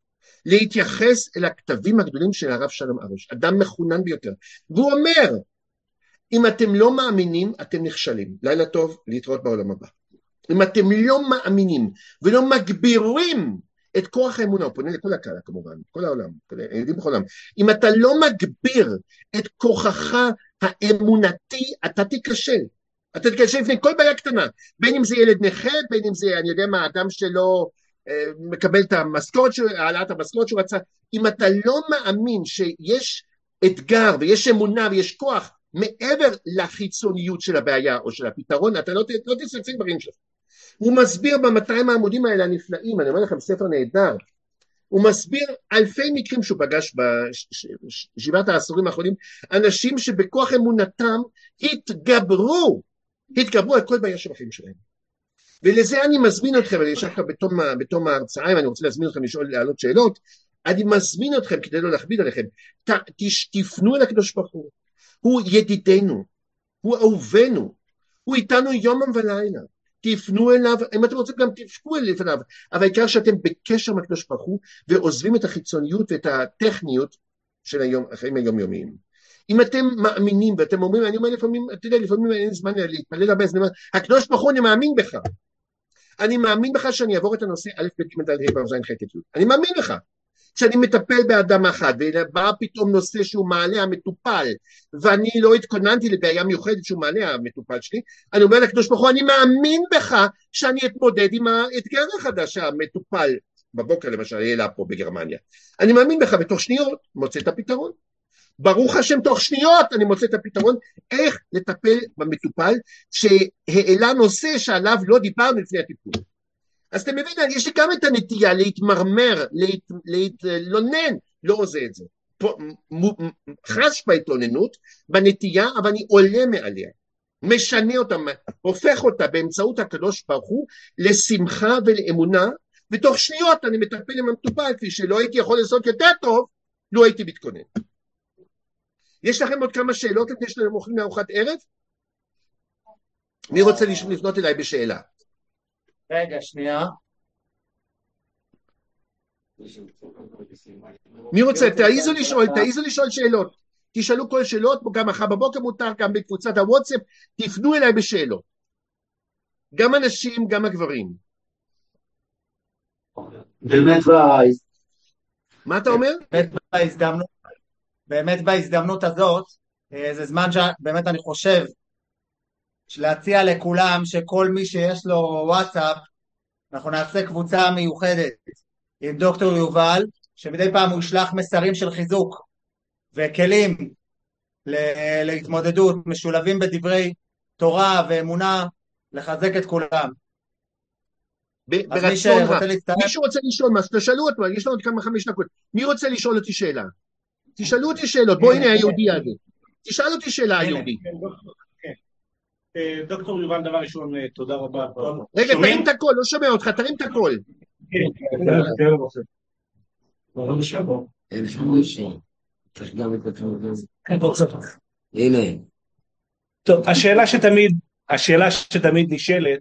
להתייחס אל הכתבים הגדולים של הרב שלום ארוש, אדם מחונן ביותר. והוא אומר, אם אתם לא מאמינים, אתם נכשלים. לילה טוב, להתראות בעולם הבא. אם אתם לא מאמינים, ולא מגבירים את כוח האמונה, הוא פונה לכל הקהל כמובן, כל העולם, היהודים בכל העולם. אם אתה לא מגביר את כוחך האמונתי, אתה תיכשל. אתה תיכשל לפני כל בעיה קטנה, בין אם זה ילד נכה, בין אם זה, אני יודע מה, אדם שלא מקבל את המשכורת שלו, העלאת המשכורת שהוא רצה. אם אתה לא מאמין שיש אתגר ויש אמונה ויש כוח מעבר לחיצוניות של הבעיה או של הפתרון, אתה לא תסצג דברים שלך. הוא מסביר ב200 העמודים האלה הנפלאים, אני אומר לכם ספר נהדר, הוא מסביר אלפי מקרים שהוא פגש בשבעת העשורים האחרונים, אנשים שבכוח אמונתם התגברו על כל בעיה של החיים שלהם. ולזה אני מזמין אתכם, אני ישב כאן בתום ההרצאה, אם אני רוצה להזמין אתכם להעלות שאלות, אני מזמין אתכם כדי לא להכביד עליכם, תפנו אל הקדוש ברוך הוא, הוא ידידנו, הוא אהובנו, הוא איתנו יומם ולילה, תפנו אליו, אם אתם רוצים גם תפקו אליו, אבל העיקר שאתם בקשר עם הקדוש ברוך הוא, ועוזבים את החיצוניות ואת הטכניות של החיים היומיומיים. אם אתם מאמינים, ואתם אומרים, אני אומר לפעמים, אתה יודע, לפעמים אין זמן להתפלל הרבה, אז אני אומר, הקדוש ברוך הוא, אני מאמין בך. אני מאמין בך שאני אעבור את הנושא א' ב' ג' ד' ה' ו' ז' ח' ט' י'. אני מאמין לך. שאני מטפל באדם אחד, ובא פתאום נושא שהוא מעלה המטופל, ואני לא התכוננתי לבעיה מיוחדת שהוא מעלה המטופל שלי, אני אומר לקדוש ברוך הוא, אני מאמין בך שאני אתמודד עם האתגר החדש, המטופל, בבוקר למשל, העלה פה בגרמניה. אני מאמין בך, בתוך שניות מוצא את הפתרון. ברוך השם, תוך שניות אני מוצא את הפתרון, איך לטפל במטופל, שהעלה נושא שעליו לא דיברנו לפני הטיפול. אז אתם מבינים, יש לי גם את הנטייה להתמרמר, להתלונן, לא עושה את זה. חש בהתלוננות, בנטייה, אבל אני עולה מעליה, משנה אותה, הופך אותה באמצעות הקדוש ברוך הוא, לשמחה ולאמונה, ותוך שניות אני מטפל עם המטופל, כפי שלא הייתי יכול לעשות יותר טוב, לא הייתי מתכונן. יש לכם עוד כמה שאלות לפני שאתם אוכלים לארוחת ערב? מי רוצה לפנות אליי בשאלה? רגע, שנייה. מי רוצה? תעיזו לשאול שאלות. תשאלו כל שאלות, גם מחר בבוקר מותר, גם בקבוצת הוואטסאפ, תפנו אליי בשאלות. גם אנשים, גם הגברים. מה אתה אומר? באמת בהזדמנות הזאת, זה זמן שבאמת אני חושב, להציע לכולם שכל מי שיש לו וואטסאפ, אנחנו נעשה קבוצה מיוחדת עם דוקטור יובל, שמדי פעם הוא ישלח מסרים של חיזוק וכלים להתמודדות, משולבים בדברי תורה ואמונה, לחזק את כולם. אז מי שרוצה להצטרף... מישהו רוצה לשאול מה, תשאלו אותו, יש לנו עוד כמה 5 דקות. מי רוצה לשאול אותי שאלה? תשאלו אותי שאלות, בוא הנה היהודי הזה. תשאל אותי שאלה היהודי. דוקטור יובל, דבר ראשון, תודה רבה. רגע, תרים את הכל, לא שומע אותך, תרים את הכל. טוב, השאלה שתמיד נשאלת,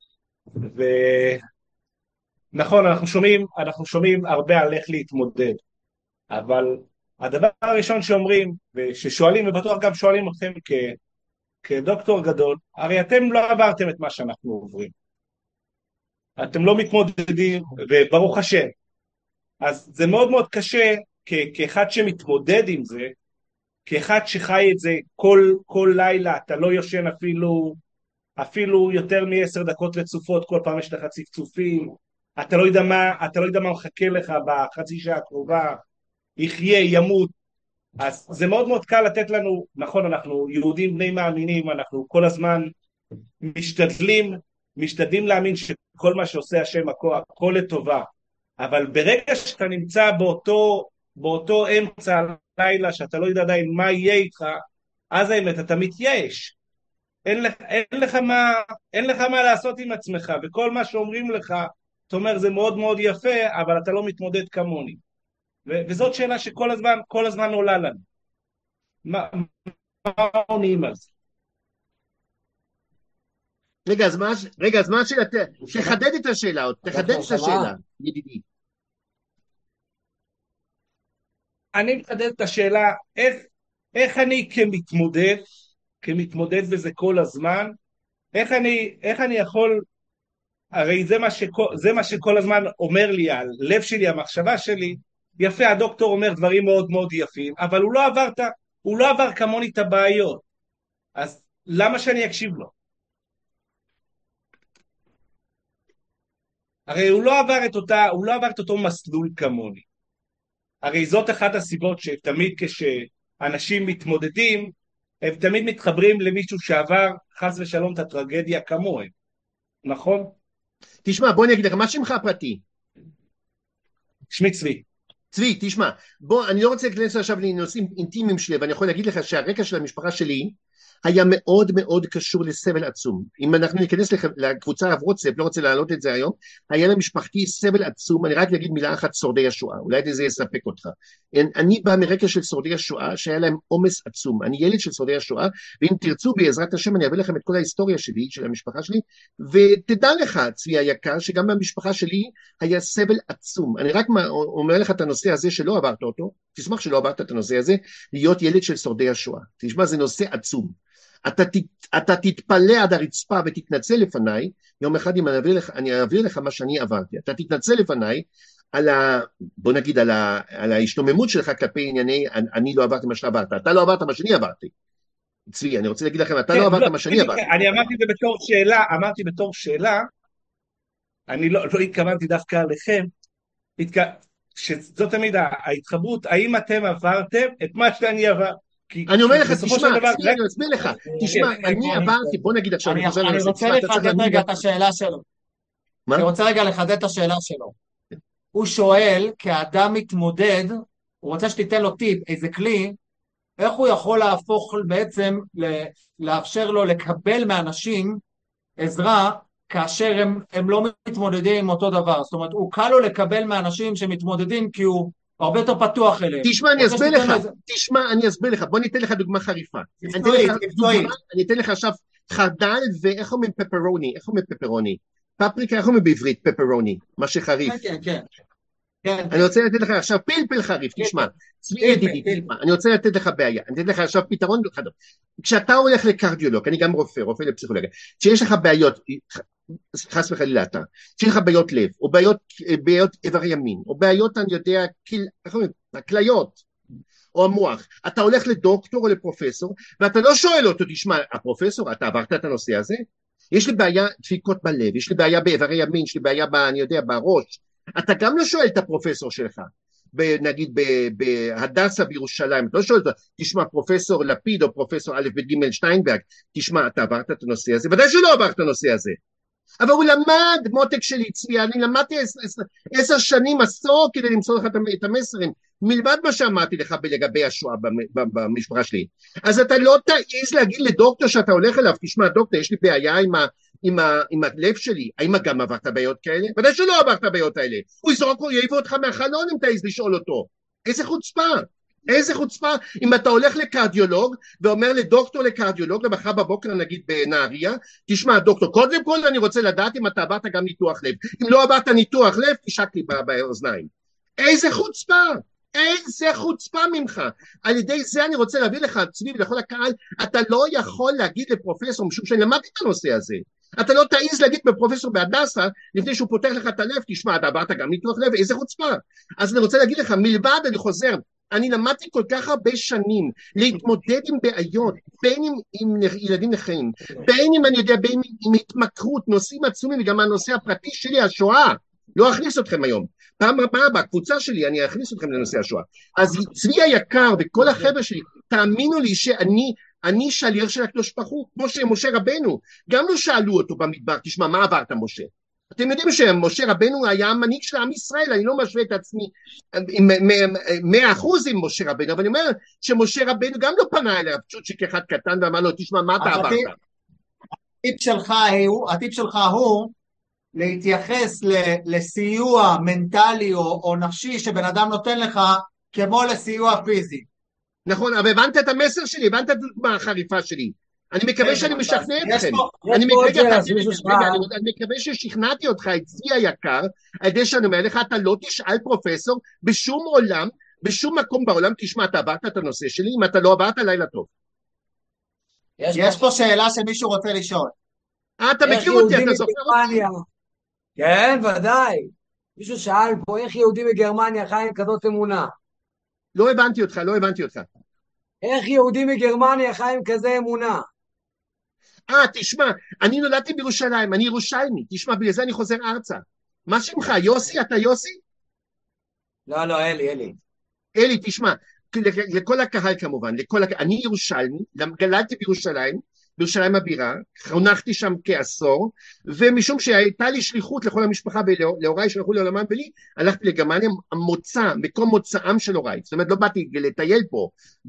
ונכון, אנחנו שומעים הרבה על איך להתמודד, אבל הדבר הראשון שאומרים, וששואלים, ובטוח גם שואלים אתכם כדוקטור גדול, הרי אתם לא עברתם את מה שאנחנו עוברים. אתם לא מתמודדים, וברוך השם. אז זה מאוד מאוד קשה, כאחד שמתמודד עם זה, כאחד שחי את זה כל לילה, אתה לא יושן אפילו יותר מ10 דקות רצופות, כל פעם יש לך צפצופים, אתה לא יודע מה מחכה לך בחצי שעה הקרובה, יחיה, ימות. אז זה מאוד מאוד קל לתת לנו, נכון, אנחנו יהודים בני מאמינים, אנחנו כל הזמן משתדלים להאמין שכל מה שעושה השם הכל לטובה, אבל ברגע שאתה נמצא באותו אמצע הלילה, שאתה לא יודע עדיין מה יהיה איתך, אז האמת אתה מתייאש, אין לך מה לעשות עם עצמך, וכל מה שאומרים לך, אתה אומר זה מאוד מאוד יפה, אבל אתה לא מתמודד כמוני, וזאת שאלה כל הזמן עולה לנו, מה עונים על זה? רגע, אז מה השאלה? תחדד את השאלה עוד, תחדד את השאלה, ידידי. אני מחדד את השאלה, איך אני כמתמודד בזה כל הזמן, איך אני יכול, הרי זה מה שכל הזמן אומר לי, הלב שלי, המחשבה שלי, יפה, הדוקטור אומר דברים מאוד מאוד יפים, אבל הוא לא עבר כמוני את הבעיות, אז למה שאני אקשיב לו? הרי הוא לא עבר את אותו מסלול כמוני. הרי זאת אחת הסיבות שתמיד כשאנשים מתמודדים, הם תמיד מתחברים למישהו שעבר חס ושלום את הטרגדיה כמוהם, נכון? תשמע, בוא אני אגיד לך, מה שמך הפרטי? שמי צבי. צבי, תשמע, בוא, אני לא רוצה להיכנס עכשיו לנושאים אינטימיים שלי, אבל אני יכול להגיד לך שהרקע של המשפחה שלי היה מאוד מאוד קשור לסבל עצום. אם אנחנו ניכנס לקבוצה הוואטסאפ, לא רוצה להעלות את זה היום, היה למשפחתי סבל עצום. אני רק אגיד מילה אחת, שורדי השואה, אולי זה יספק אותך. אני בא מרקע של שורדי השואה, שהיה להם עומס עצום. אני ילד של שורדי השואה, ואם תרצו בעזרת השם, אני אביא לכם את כל ההיסטוריה שלי, של המשפחה שלי, ותדע לך, צבי היקר, שגם במשפחה שלי היה סבל עצום. אני רק אומר לך את הנושא הזה שלא עברת אותו, תשמח שלא עברת את הנושא הזה, להיות ילד של שורדי השואה. תשמע, זה נושא עצום. אתה תתפלא עד הרצפה ותתנצל לפניי, יום אחד אם אני אעביר לך מה שאני עברתי, אתה תתנצל לפניי בוא נגיד על ההשתוממות שלך כלפי ענייני, אני לא עברתי מה שעברת, אתה לא עברת מה שאני עברתי. צבי, אני רוצה להגיד לכם, אתה לא עברת מה שאני עברתי. אני אמרתי בתור שאלה, אני לא התכוונתי דווקא עליכם, שזאת תמיד ההתחברות, האם אתם עברתם את מה שאני עברתי? אני אומר לך, תשמע, אני אסביר לך, תשמע, אני עברתי, בוא נגיד עכשיו, אני רוצה לחדד רגע את השאלה שלו. מה? אני רוצה רגע לחדד את השאלה שלו. הוא שואל, כאדם מתמודד, הוא רוצה שתיתן לו טיפ, איזה כלי, איך הוא יכול להפוך בעצם, לאפשר לו לקבל מאנשים עזרה, כאשר הם לא מתמודדים עם אותו דבר. זאת אומרת, הוא קל לו לקבל מאנשים שמתמודדים, כי הוא הרבה יותר פתוח אליהם. תשמע, אני אסביר לך, בוא ניתן לך דוגמה חריפה. אני אתן לך עכשיו חרדל ואיך אומרים פפרוני, פפריקה, איך אומרים בעברית פפרוני, מה שחריף. כן. אני רוצה לתת לך עכשיו פלפל חריף, תשמע, אני רוצה לתת לך בעיה, אני אתן לך עכשיו פתרון חדש. כשאתה הולך לקרדיולוג, אני גם רופא לפסיכולוגיה, כשיש לך בעיות, חס וחלילה אתה, שיש לך בעיות לב, או בעיות איבר ימין, או בעיות, אני יודע, הכליות, או המוח, אתה הולך לדוקטור או לפרופסור, ואתה לא שואל אותו, תשמע, הפרופסור, אתה עברת את הנושא הזה? יש לי בעיה דפיקות בלב, יש לי בעיה באיבר ימין, יש לי בעיה, אני יודע, בראש, אתה גם לא שואל את הפרופסור שלך, נגיד בהדסה בירושלים, אתה לא שואל אותו, תשמע פרופסור לפיד או פרופסור א' ב' ג' שטיינברג, תשמע אתה עברת את הנושא הזה, ודאי שלא עברת את הנושא הזה, אבל הוא למד, מותק שלי צבי, אני למדתי 10 שנים עשור כדי למצוא לך את המסרים, מלבד מה שאמרתי לך לגבי השואה במשפחה שלי, אז אתה לא תעיז להגיד לדוקטור שאתה הולך אליו, תשמע דוקטור יש לי בעיה עם הלב שלי, האם גם עברת בעיות כאלה? ודאי שלא עברת בעיות האלה, הוא יעיף אותך מהחלון אם תעיז לשאול אותו, איזה חוצפה, אם אתה הולך לקרדיולוג ואומר לדוקטור לקרדיולוג, למחר בבוקר נגיד בנהריה, תשמע דוקטור, קודם כל אני רוצה לדעת אם אתה עברת גם ניתוח לב, אם לא עברת ניתוח לב, תשק לי באוזניים, איזה חוצפה ממך, על ידי זה אני רוצה להביא לך צבי ולכל הקהל, אתה לא יכול להגיד לפרופסור, משום שאני למדתי את הנושא הזה, אתה לא תעיז להגיד בפרופסור בהדסה, לפני שהוא פותח לך את הלב, תשמע, אתה עברת גם ניתוח לב, איזה חוצפה. אז אני רוצה להגיד לך, מלבד, אני חוזר, אני למדתי כל כך הרבה שנים להתמודד עם בעיות, בין עם ילדים נכים, בין אם אני יודע, בין עם התמכרות, נושאים עצומים, וגם הנושא הפרטי שלי, השואה. לא אכניס אתכם היום. פעם הבאה, בקבוצה שלי, אני אכניס אתכם לנושא השואה. אז צבי היקר וכל החבר'ה שלי, תאמינו לי שאני שליח של הקדוש ברוך הוא, כמו שמשה רבנו, גם לא שאלו אותו במדבר, תשמע, מה עברת משה? אתם יודעים שמשה רבנו היה המנהיג של עם ישראל, אני לא משווה את עצמי עם 100% עם משה רבנו, אבל אני אומר שמשה רבנו גם לא פנה אליו, צ'וצ'יק אחד קטן ואמר לו, תשמע, מה אתה עברת? הטיפ שלך הוא להתייחס לסיוע מנטלי או נפשי שבן אדם נותן לך כמו לסיוע פיזי. נכון, אבל הבנת את המסר שלי, הבנת את הדוגמה החריפה שלי. אני מקווה שאני משכנע אתכם. אני מקווה ששכנעתי אותך, את צבי היקר, על ידי שאני אומר לך, אתה לא תשאל פרופסור בשום עולם, בשום מקום בעולם, תשמע, אתה עברת את הנושא שלי, אם אתה לא עברת, לילה טוב. יש פה שאלה שמישהו רוצה לשאול. אתה מכיר אותי, אתה זוכר אותי? כן, ודאי. מישהו שאל פה, איך יהודי מגרמניה חי עם כזאת אמונה? לא הבנתי אותך. איך יהודי מגרמניה חי עם כזה אמונה? תשמע, אני נולדתי בירושלים, אני ירושלמי, תשמע, בגלל זה אני חוזר ארצה. מה שמך, יוסי? אתה יוסי? לא, אלי. אלי, תשמע, לכל הקהל כמובן, אני ירושלמי, גדלתי בירושלים הבירה, חונכתי שם כעשור, ומשום שהייתה לי שליחות לכל המשפחה ולהוריי שהלכו לעולמם ולי, הלכתי לגרמניה, מקום מוצאם של הוריי, זאת אומרת לא באתי לטייל פה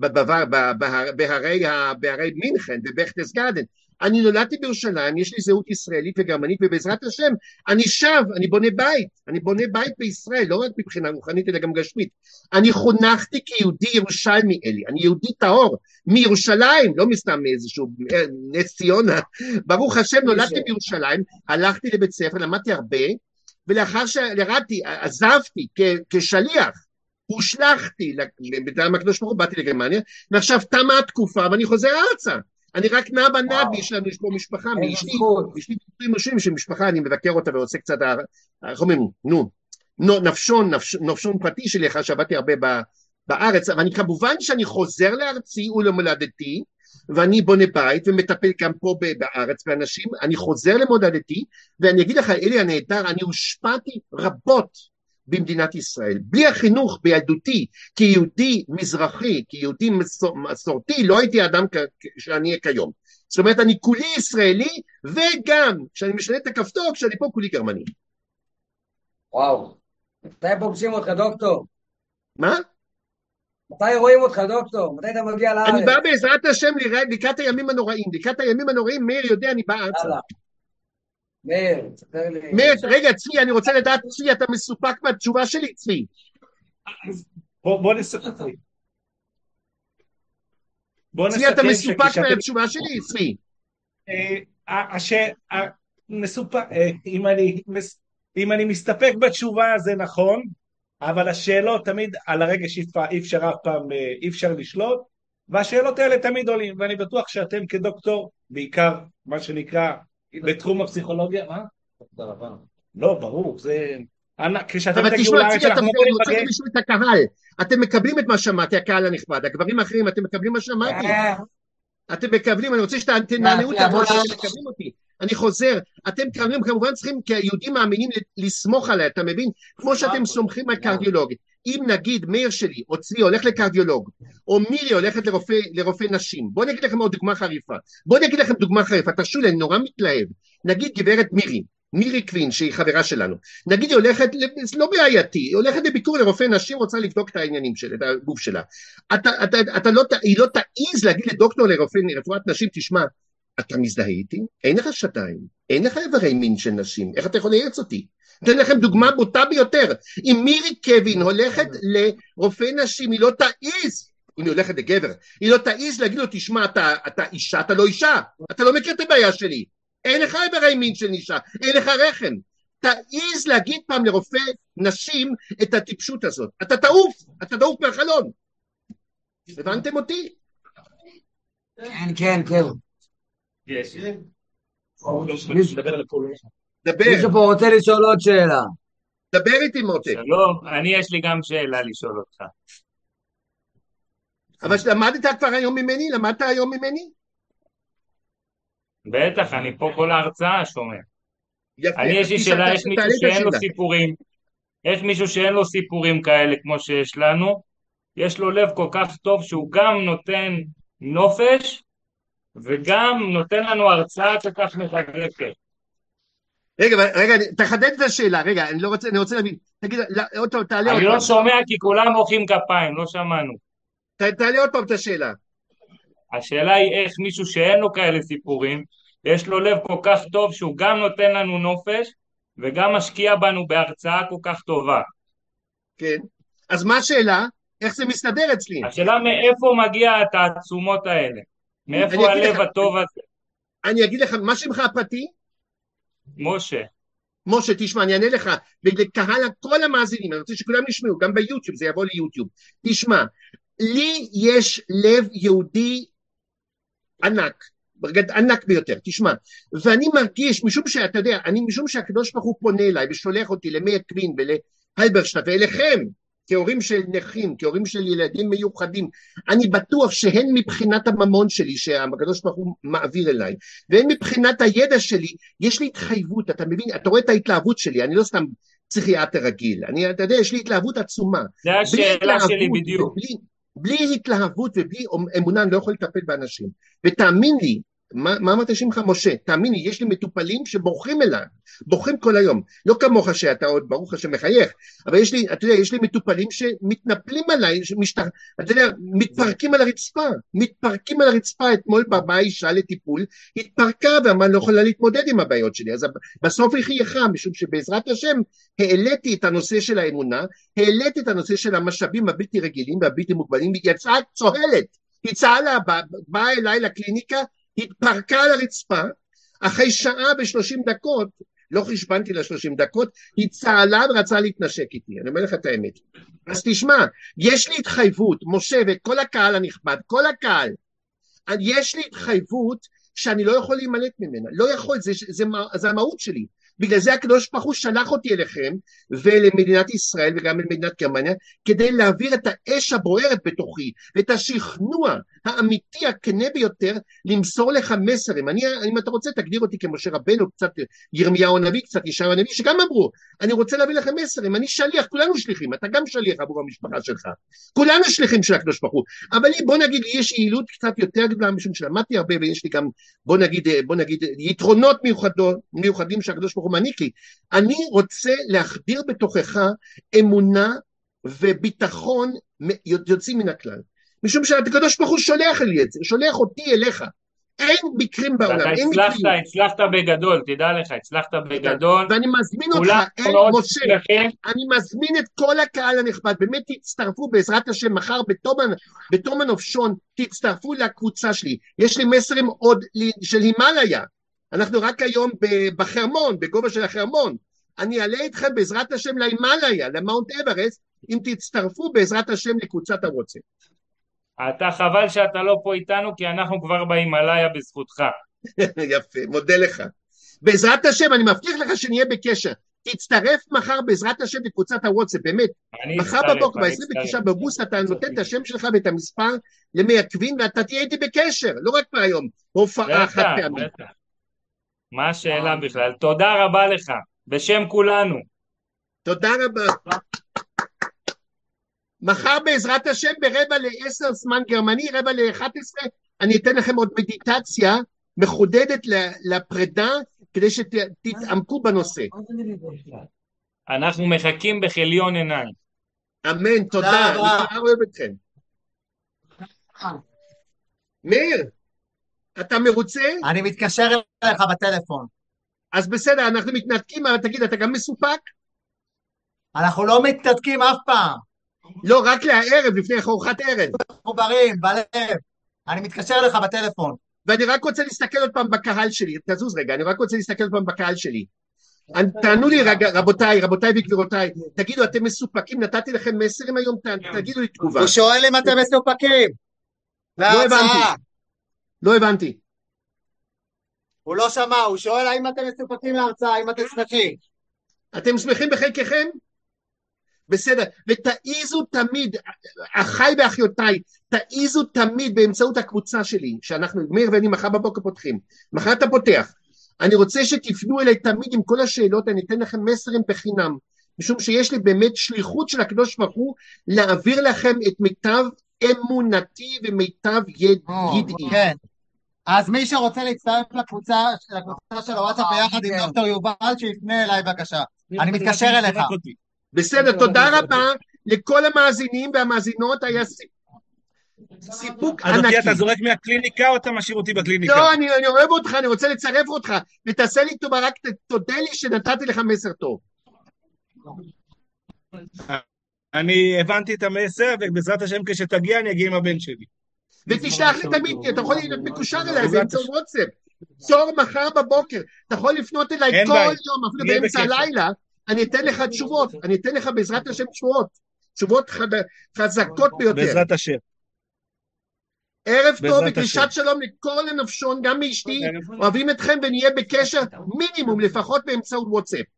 בהרי מינכן ובכטסגרדן, אני נולדתי בירושלים, יש לי זהות ישראלית וגרמנית, ובעזרת השם אני בונה בית בישראל, לא רק מבחינה רוחנית אלא גם גשמית. אני חונכתי כיהודי ירושלמי, אלי, אני יהודי טהור מירושלים, לא מסתם מאיזשהו נס ציונה, ברוך השם, נולדתי בירושלים, הלכתי לבית ספר, למדתי הרבה, ולאחר שירדתי, עזבתי כשליח, הושלחתי בטעם הקדוש ברוך הוא, באתי לגרמניה, ועכשיו תמה התקופה ואני חוזר ארצה. אני רק נע בנבי, יש פה משפחה, יש לי פיתורים משונים של משפחה, אני מבקר אותה ועושה קצת, איך אומרים, נפשון פרטי שלי, אחר שעבדתי הרבה בארץ, אבל כמובן שאני חוזר לארצי ולמולדתי, ואני בונה בית ומטפל גם פה בארץ באנשים, אני חוזר למולדתי, ואני אגיד לך, אלי הנהדר, אני הושפעתי רבות במדינת ישראל, בלי החינוך בילדותי, כיהודי מזרחי, כיהודי מסורתי, לא הייתי אדם שאני אהיה כיום. זאת אומרת, אני כולי ישראלי, וגם, כשאני משנה את הכפתור, כשאני פה כולי גרמני. וואו, מתי פוגשים אותך דוקטור? מה? מתי רואים אותך דוקטור? מתי אתה מגיע לארץ? אני בא בעזרת השם לקראת הימים הנוראים, מאיר יודע, אני בא ארצה. מאיר, תספר לי. מאיר, רגע, צבי, אני רוצה לדעת, צבי, אתה מסופק מהתשובה שלי, צבי? בוא נספר. צבי, אתה מסופק מהתשובה שלי, צבי? אם אני מסתפק בתשובה זה נכון, אבל השאלות תמיד על הרגש אי אפשר לשלוט, והשאלות האלה תמיד עולים, ואני בטוח שאתם כדוקטור, בעיקר מה שנקרא בתחום הפסיכולוגיה, מה? לא, ברור, זה... כשאתם תגיעו לארץ אנחנו נתחיל לפגש. אתם מקבלים את מה שאמרתי, הקהל הנכבד, הגברים האחרים, אתם מקבלים מה שאמרתי? אתם מקבלים, אני רוצה שתנענעו את הראש, אתם מקבלים אותי. אני חוזר, אתם כמובן צריכים כיהודים מאמינים לסמוך עליי, אתה מבין? כמו שאתם סומכים על קרדיולוג. אם נגיד מאיר שלי או צבי הולך לקרדיולוג, או מירי הולכת לרופא נשים, בואו נגיד לכם עוד דוגמה חריפה, תרשו לי, אני נורא מתלהב. נגיד גברת מירי קווין, שהיא חברה שלנו, נגיד היא הולכת, לא בעייתי, היא הולכת לביקור לרופא נשים, רוצה לבדוק את העניינים שלה, את הגוף שלה. היא לא תעיז להגיד לדוקטור לרפואת נשים, תשמע, אתה מזדהה איתי? אין לך שתיים, אין לך איברי מין של נשים, איך אתה יכול להירץ אותי? אתן לכם דוגמה בוטה ביותר, אם מירי קווין הולכת לרופא נשים, היא לא תעיז, אם היא הולכת לגבר, היא לא תעיז להגיד לו, תשמע, אתה אישה, אתה לא אישה, אתה לא מכיר את הבעיה שלי, אין לך איברי מין של אישה, אין לך רחם, תעיז להגיד פעם לרופא נשים את הטיפשות הזאת, אתה תעוף מהחלון, הבנתם אותי? כן. יש. דבר, מישהו פה רוצה לשאול עוד שאלה. דבר איתי מותק. שלום, יש לי גם שאלה לשאול אותך. אבל למדת כבר היום ממני? למדת היום ממני? בטח, אני פה כל ההרצאה שומע. יפה. יש לי שאלה, יש מישהו שאין לו סיפורים, יש מישהו שאין לו סיפורים כאלה כמו שיש לנו, יש לו לב כל כך טוב שהוא גם נותן נופש, וגם נותן לנו הרצאה כל כך מחזקת. רגע, תחדד את השאלה, רגע, אני רוצה להבין, תגיד, תעלה עוד אני פעם. לא שומע כי כולם מוחאים כפיים, לא שמענו. תעלה עוד פעם את השאלה. השאלה היא איך מישהו שאין לו כאלה סיפורים, יש לו לב כל כך טוב שהוא גם נותן לנו נופש, וגם משקיע בנו בהרצאה כל כך טובה. כן. אז מה השאלה? איך זה מסתדר אצלי? השאלה מאיפה מגיע התעצומות האלה? מאיפה הלב הטוב הזה? אני אגיד לך, מה שמך הפרטי? משה. משה, תשמע, אני אענה לך, לקהל כל המאזינים, אני רוצה שכולם ישמעו, גם ביוטיוב, זה יבוא ליוטיוב. תשמע, לי יש לב יהודי ענק, ענק ביותר, תשמע, ואני מרגיש, משום שאתה יודע, משום שהקדוש ברוך הוא פונה אליי ושולח אותי למאיר קווין ולהלברשטאט ואליכם, כהורים של נכים, כהורים של ילדים מיוחדים, אני בטוח שהן מבחינת הממון שלי, שהקדוש ברוך הוא מעביר אליי, והן מבחינת הידע שלי, יש לי התחייבות, אתה מבין, אתה רואה את ההתלהבות שלי, אני לא סתם פסיכיאטר רגיל, אתה יודע, יש לי התלהבות עצומה. זה השאלה שלי בדיוק. בלי התלהבות ובלי אמונה אני לא יכול לטפל באנשים, ותאמין לי, מה אמרת שמך משה? תאמין לי, יש לי מטופלים שבורחים אליי, בורחים כל היום, לא כמוך שאתה עוד ברוך השם מחייך, אבל אתה יודע, יש לי מטופלים שמתנפלים עליי, אתה יודע, מתפרקים על הרצפה, אתמול באה אישה לטיפול, התפרקה ואמרה לא יכולה להתמודד עם הבעיות שלי, אז בסוף היא חייכה, משום שבעזרת השם העליתי את הנושא של האמונה, העליתי את הנושא של המשאבים הבלתי רגילים והבלתי מוגבלים, היא יצאה צוהלת, היא באה אליי לקליניקה, התפרקה על הרצפה, אחרי שעה ו30 דקות, לא חשבנתי ל30 דקות, היא צהלה ורצה להתנשק איתי, אני אומר לך את האמת. אז תשמע, יש לי התחייבות, משה וכל הקהל הנכבד, כל הקהל, יש לי התחייבות שאני לא יכול להימלט ממנה, לא יכול, זה המהות שלי, בגלל זה הקדוש ברוך הוא שלח אותי אליכם ולמדינת ישראל וגם למדינת גרמניה כדי להעביר את האש הבוערת בתוכי ואת השכנוע האמיתי הכנה ביותר למסור לך מסרים. אם אתה רוצה תגדיר אותי כמשה רבנו, קצת ירמיהו הנביא, קצת ישעיהו הנביא, שגם אמרו אני רוצה להביא לכם מסרים, אני שליח, כולנו שליחים, אתה גם שליח עבור המשפחה שלך, כולנו שליחים של הקדוש ברוך הוא, אבל בוא נגיד יש יעילות קצת יותר גדולה משום שלמדתי הרבה ויש לי גם בוא נגיד יתרונות מיוחדים שהקדוש ברוך הוא מעניק לי. אני רוצה להחדיר בתוכך אמונה וביטחון יוצאים מן הכלל, משום שהקדוש ברוך הוא שולח לי את זה, שולח אותי אליך, אין מקרים בעולם. ואתה הצלחת בגדול, תדע לך, הצלחת בגדול. ואני מזמין אותך, משה, אני מזמין את כל הקהל הנכבד, באמת תצטרפו בעזרת השם מחר בתום הנופשון, תצטרפו לקבוצה שלי, יש לי מסרים עוד של הימאליה, אנחנו רק היום בחרמון, בגובה של החרמון, אני אעלה איתכם בעזרת השם להימאליה, למאונט אברסט, אם תצטרפו בעזרת השם לקבוצת הוואטסאפ. אתה חבל שאתה לא פה איתנו, כי אנחנו כבר בהימאליה בזכותך. יפה, מודה לך. בעזרת השם, אני מבטיח לך שנהיה בקשר. תצטרף מחר בעזרת השם לקבוצת הוואטסאפ, באמת. מחר בבוקר, ב-29 באוגוסט, אתה נותן את השם שלך ואת המספר למאיר קווין, ואתה תהיה איתי בקשר, לא רק מהיום, הופעה חד פעמית. מה השאלה בכלל? תודה רבה לך, בשם כולנו. תודה רבה. מחר בעזרת השם ב10:45 זמן גרמני, 10:45, אני אתן לכם עוד מדיטציה מחודדת לפרידה, כדי שתתעמקו בנושא. אנחנו מחכים בכליון עיניים. אמן, תודה, אני כבר אוהב אתכם. מאיר, אתה מרוצה? אני מתקשר אליך בטלפון. אז בסדר, אנחנו מתנתקים, אבל תגיד, אתה גם מסופק? אנחנו לא מתנתקים אף פעם. לא, רק לערב, לפני ארוחת ערב. מחוברים, בלב. אני מתקשר אליך בטלפון. ואני רק רוצה להסתכל עוד פעם בקהל שלי, תזוז רגע, אני רק רוצה להסתכל עוד פעם בקהל שלי. תענו לי רגע, רבותיי וגבירותיי, תגידו, אתם מסופקים? נתתי לכם מסרים היום, תגידו לי תגובה. הוא שואל אם אתם מסופקים. לא הבנתי. הוא לא שמע, הוא שואל האם אתם מסופקים להרצאה, האם אתם שמחים. אתם שמחים בחלקכם? בסדר, ותעיזו תמיד, אחיי ואחיותיי, תעיזו תמיד באמצעות הקבוצה שלי, שאנחנו, מאיר ואני מחר בבוקר פותחים, מחר אתה פותח, אני רוצה שתפנו אליי תמיד עם כל השאלות, אני אתן לכם מסרים בחינם, משום שיש לי באמת שליחות של הקדוש ברוך הוא, להעביר לכם את מיטב אמונתי ומיטב ידעי. כן. אז מי שרוצה להצטרף לקבוצה של הוואטסאפ ביחד עם דוקטור יובל, שיפנה אליי בבקשה. אני מתקשר אליך. בסדר, תודה רבה לכל המאזינים והמאזינות, היה סיפוק אז אותי ענקי. אתה זורק מהקליניקה או אתה משאיר אותי בקליניקה? לא, אני אוהב אותך, אני רוצה לצרף אותך, ותעשה לי טובה, רק תודה לי שנתתי לך מסר טוב. אני הבנתי את המסר, ובעזרת השם כשתגיע אני אגיע עם הבן שלי. ותשלח לי תמיד, אתה יכול להיות מקושר אליי באמצעות וואטסאפ. צור מחר בבוקר, אתה יכול לפנות אליי אין כל בעיה. יום, אפילו נהיה באמצע בקשר. הלילה, אני אתן לך תשובות, אני אתן לך בעזרת השם תשובות חזקות ביותר. בעזרת השם. ערב טוב בעזרת ודרישת השם. שלום לכל הנפשון, גם מאשתי, אוהבים אתכם ונהיה בקשר מינימום, לפחות באמצעות וואטסאפ.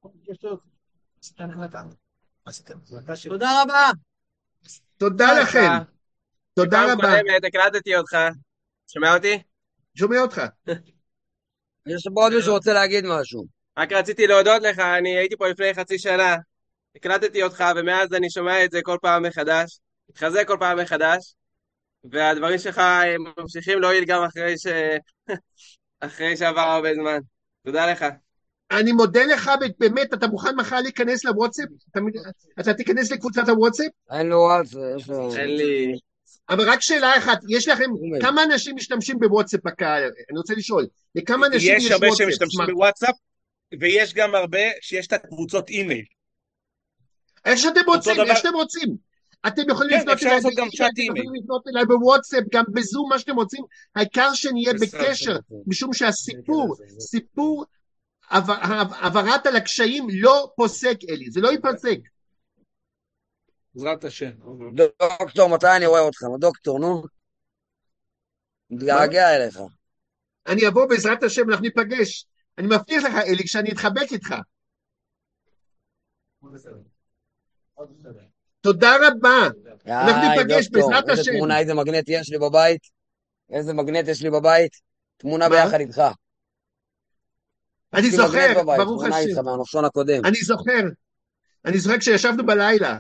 תודה רבה. תודה לכם, תודה פעם רבה, קודמת הקלטתי אותך. שומע אותי? שומע אותך. יש פה עוד מישהו רוצה להגיד משהו. רק רציתי להודות לך, אני הייתי פה לפני חצי שנה, הקלטתי אותך ומאז אני שומע את זה כל פעם מחדש, מתחזק כל פעם מחדש, והדברים שלך הם ממשיכים להועיל גם אחרי שעבר הרבה זמן. תודה לך. אני מודה לך, באמת, אתה מוכן מחר להיכנס לוואטסאפ? אתה תיכנס לקבוצת הוואטסאפ? אין לו וואטסאפ, יש לו... אין לי... אבל רק שאלה אחת, יש לכם, כמה אנשים משתמשים בוואטסאפ בקהל? אני רוצה לשאול, לכמה אנשים יש יש הרבה וואטסאפ? שמשתמשים בוואטסאפ, ויש גם הרבה שיש את הקבוצות אימייל. איך שאתם רוצים, אותו דבר. איך שאתם רוצים. אתם יכולים כן, לפנות אפשר אליי לעשות גם באימייל, צ'אט אתם אימייל. יכולים לפנות אליי בוואטסאפ, גם בזום, מה שאתם רוצים, העיקר שנהיה בסדר. בקשר, משום שהסיפור, סיפור עברת על הקשיים לא פוסק, אלי, זה לא ייפסק. בעזרת השם. דוקטור, מתי אני רואה אותך? דוקטור, נו. מתגעגע אליך. אני אבוא בעזרת השם, אנחנו ניפגש. אני מבטיח לך, אלי, כשאני אתחבק איתך. תודה רבה. אנחנו ניפגש דוקטור, בעזרת איזה השם. תמונה, איזה מגנט יש לי בבית. איזה מגנט יש לי בבית. תמונה מה? ביחד איתך. אני יש לי מגנט זוכר, בבית, ברוך תמונה השם. איתך מהנופשון הקודם. אני זוכר כשישבנו בלילה.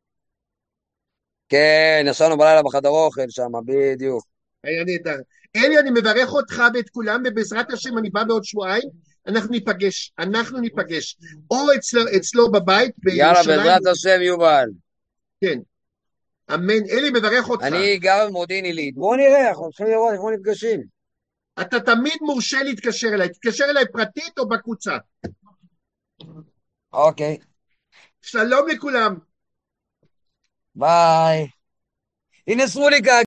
כן, ישבנו בלילה בחדר אוכל שם, בדיוק. היה נהדר. אלי, אני מברך אותך ואת כולם, ובעזרת השם אני בא בעוד שבועיים, אנחנו ניפגש. או אצלו בבית יאללה, בירושלים. בעזרת השם, יובל. כן. אמן. אלי, מברך אותך. אני גר במודיעין עילית. בואו נראה, אנחנו צריכים לראות איפה נפגשים. אתה תמיד מורשה להתקשר אליי. תתקשר אליי פרטית או בקבוצה. אוקיי, שלום לכולם. ביי. הנה סמוליקה.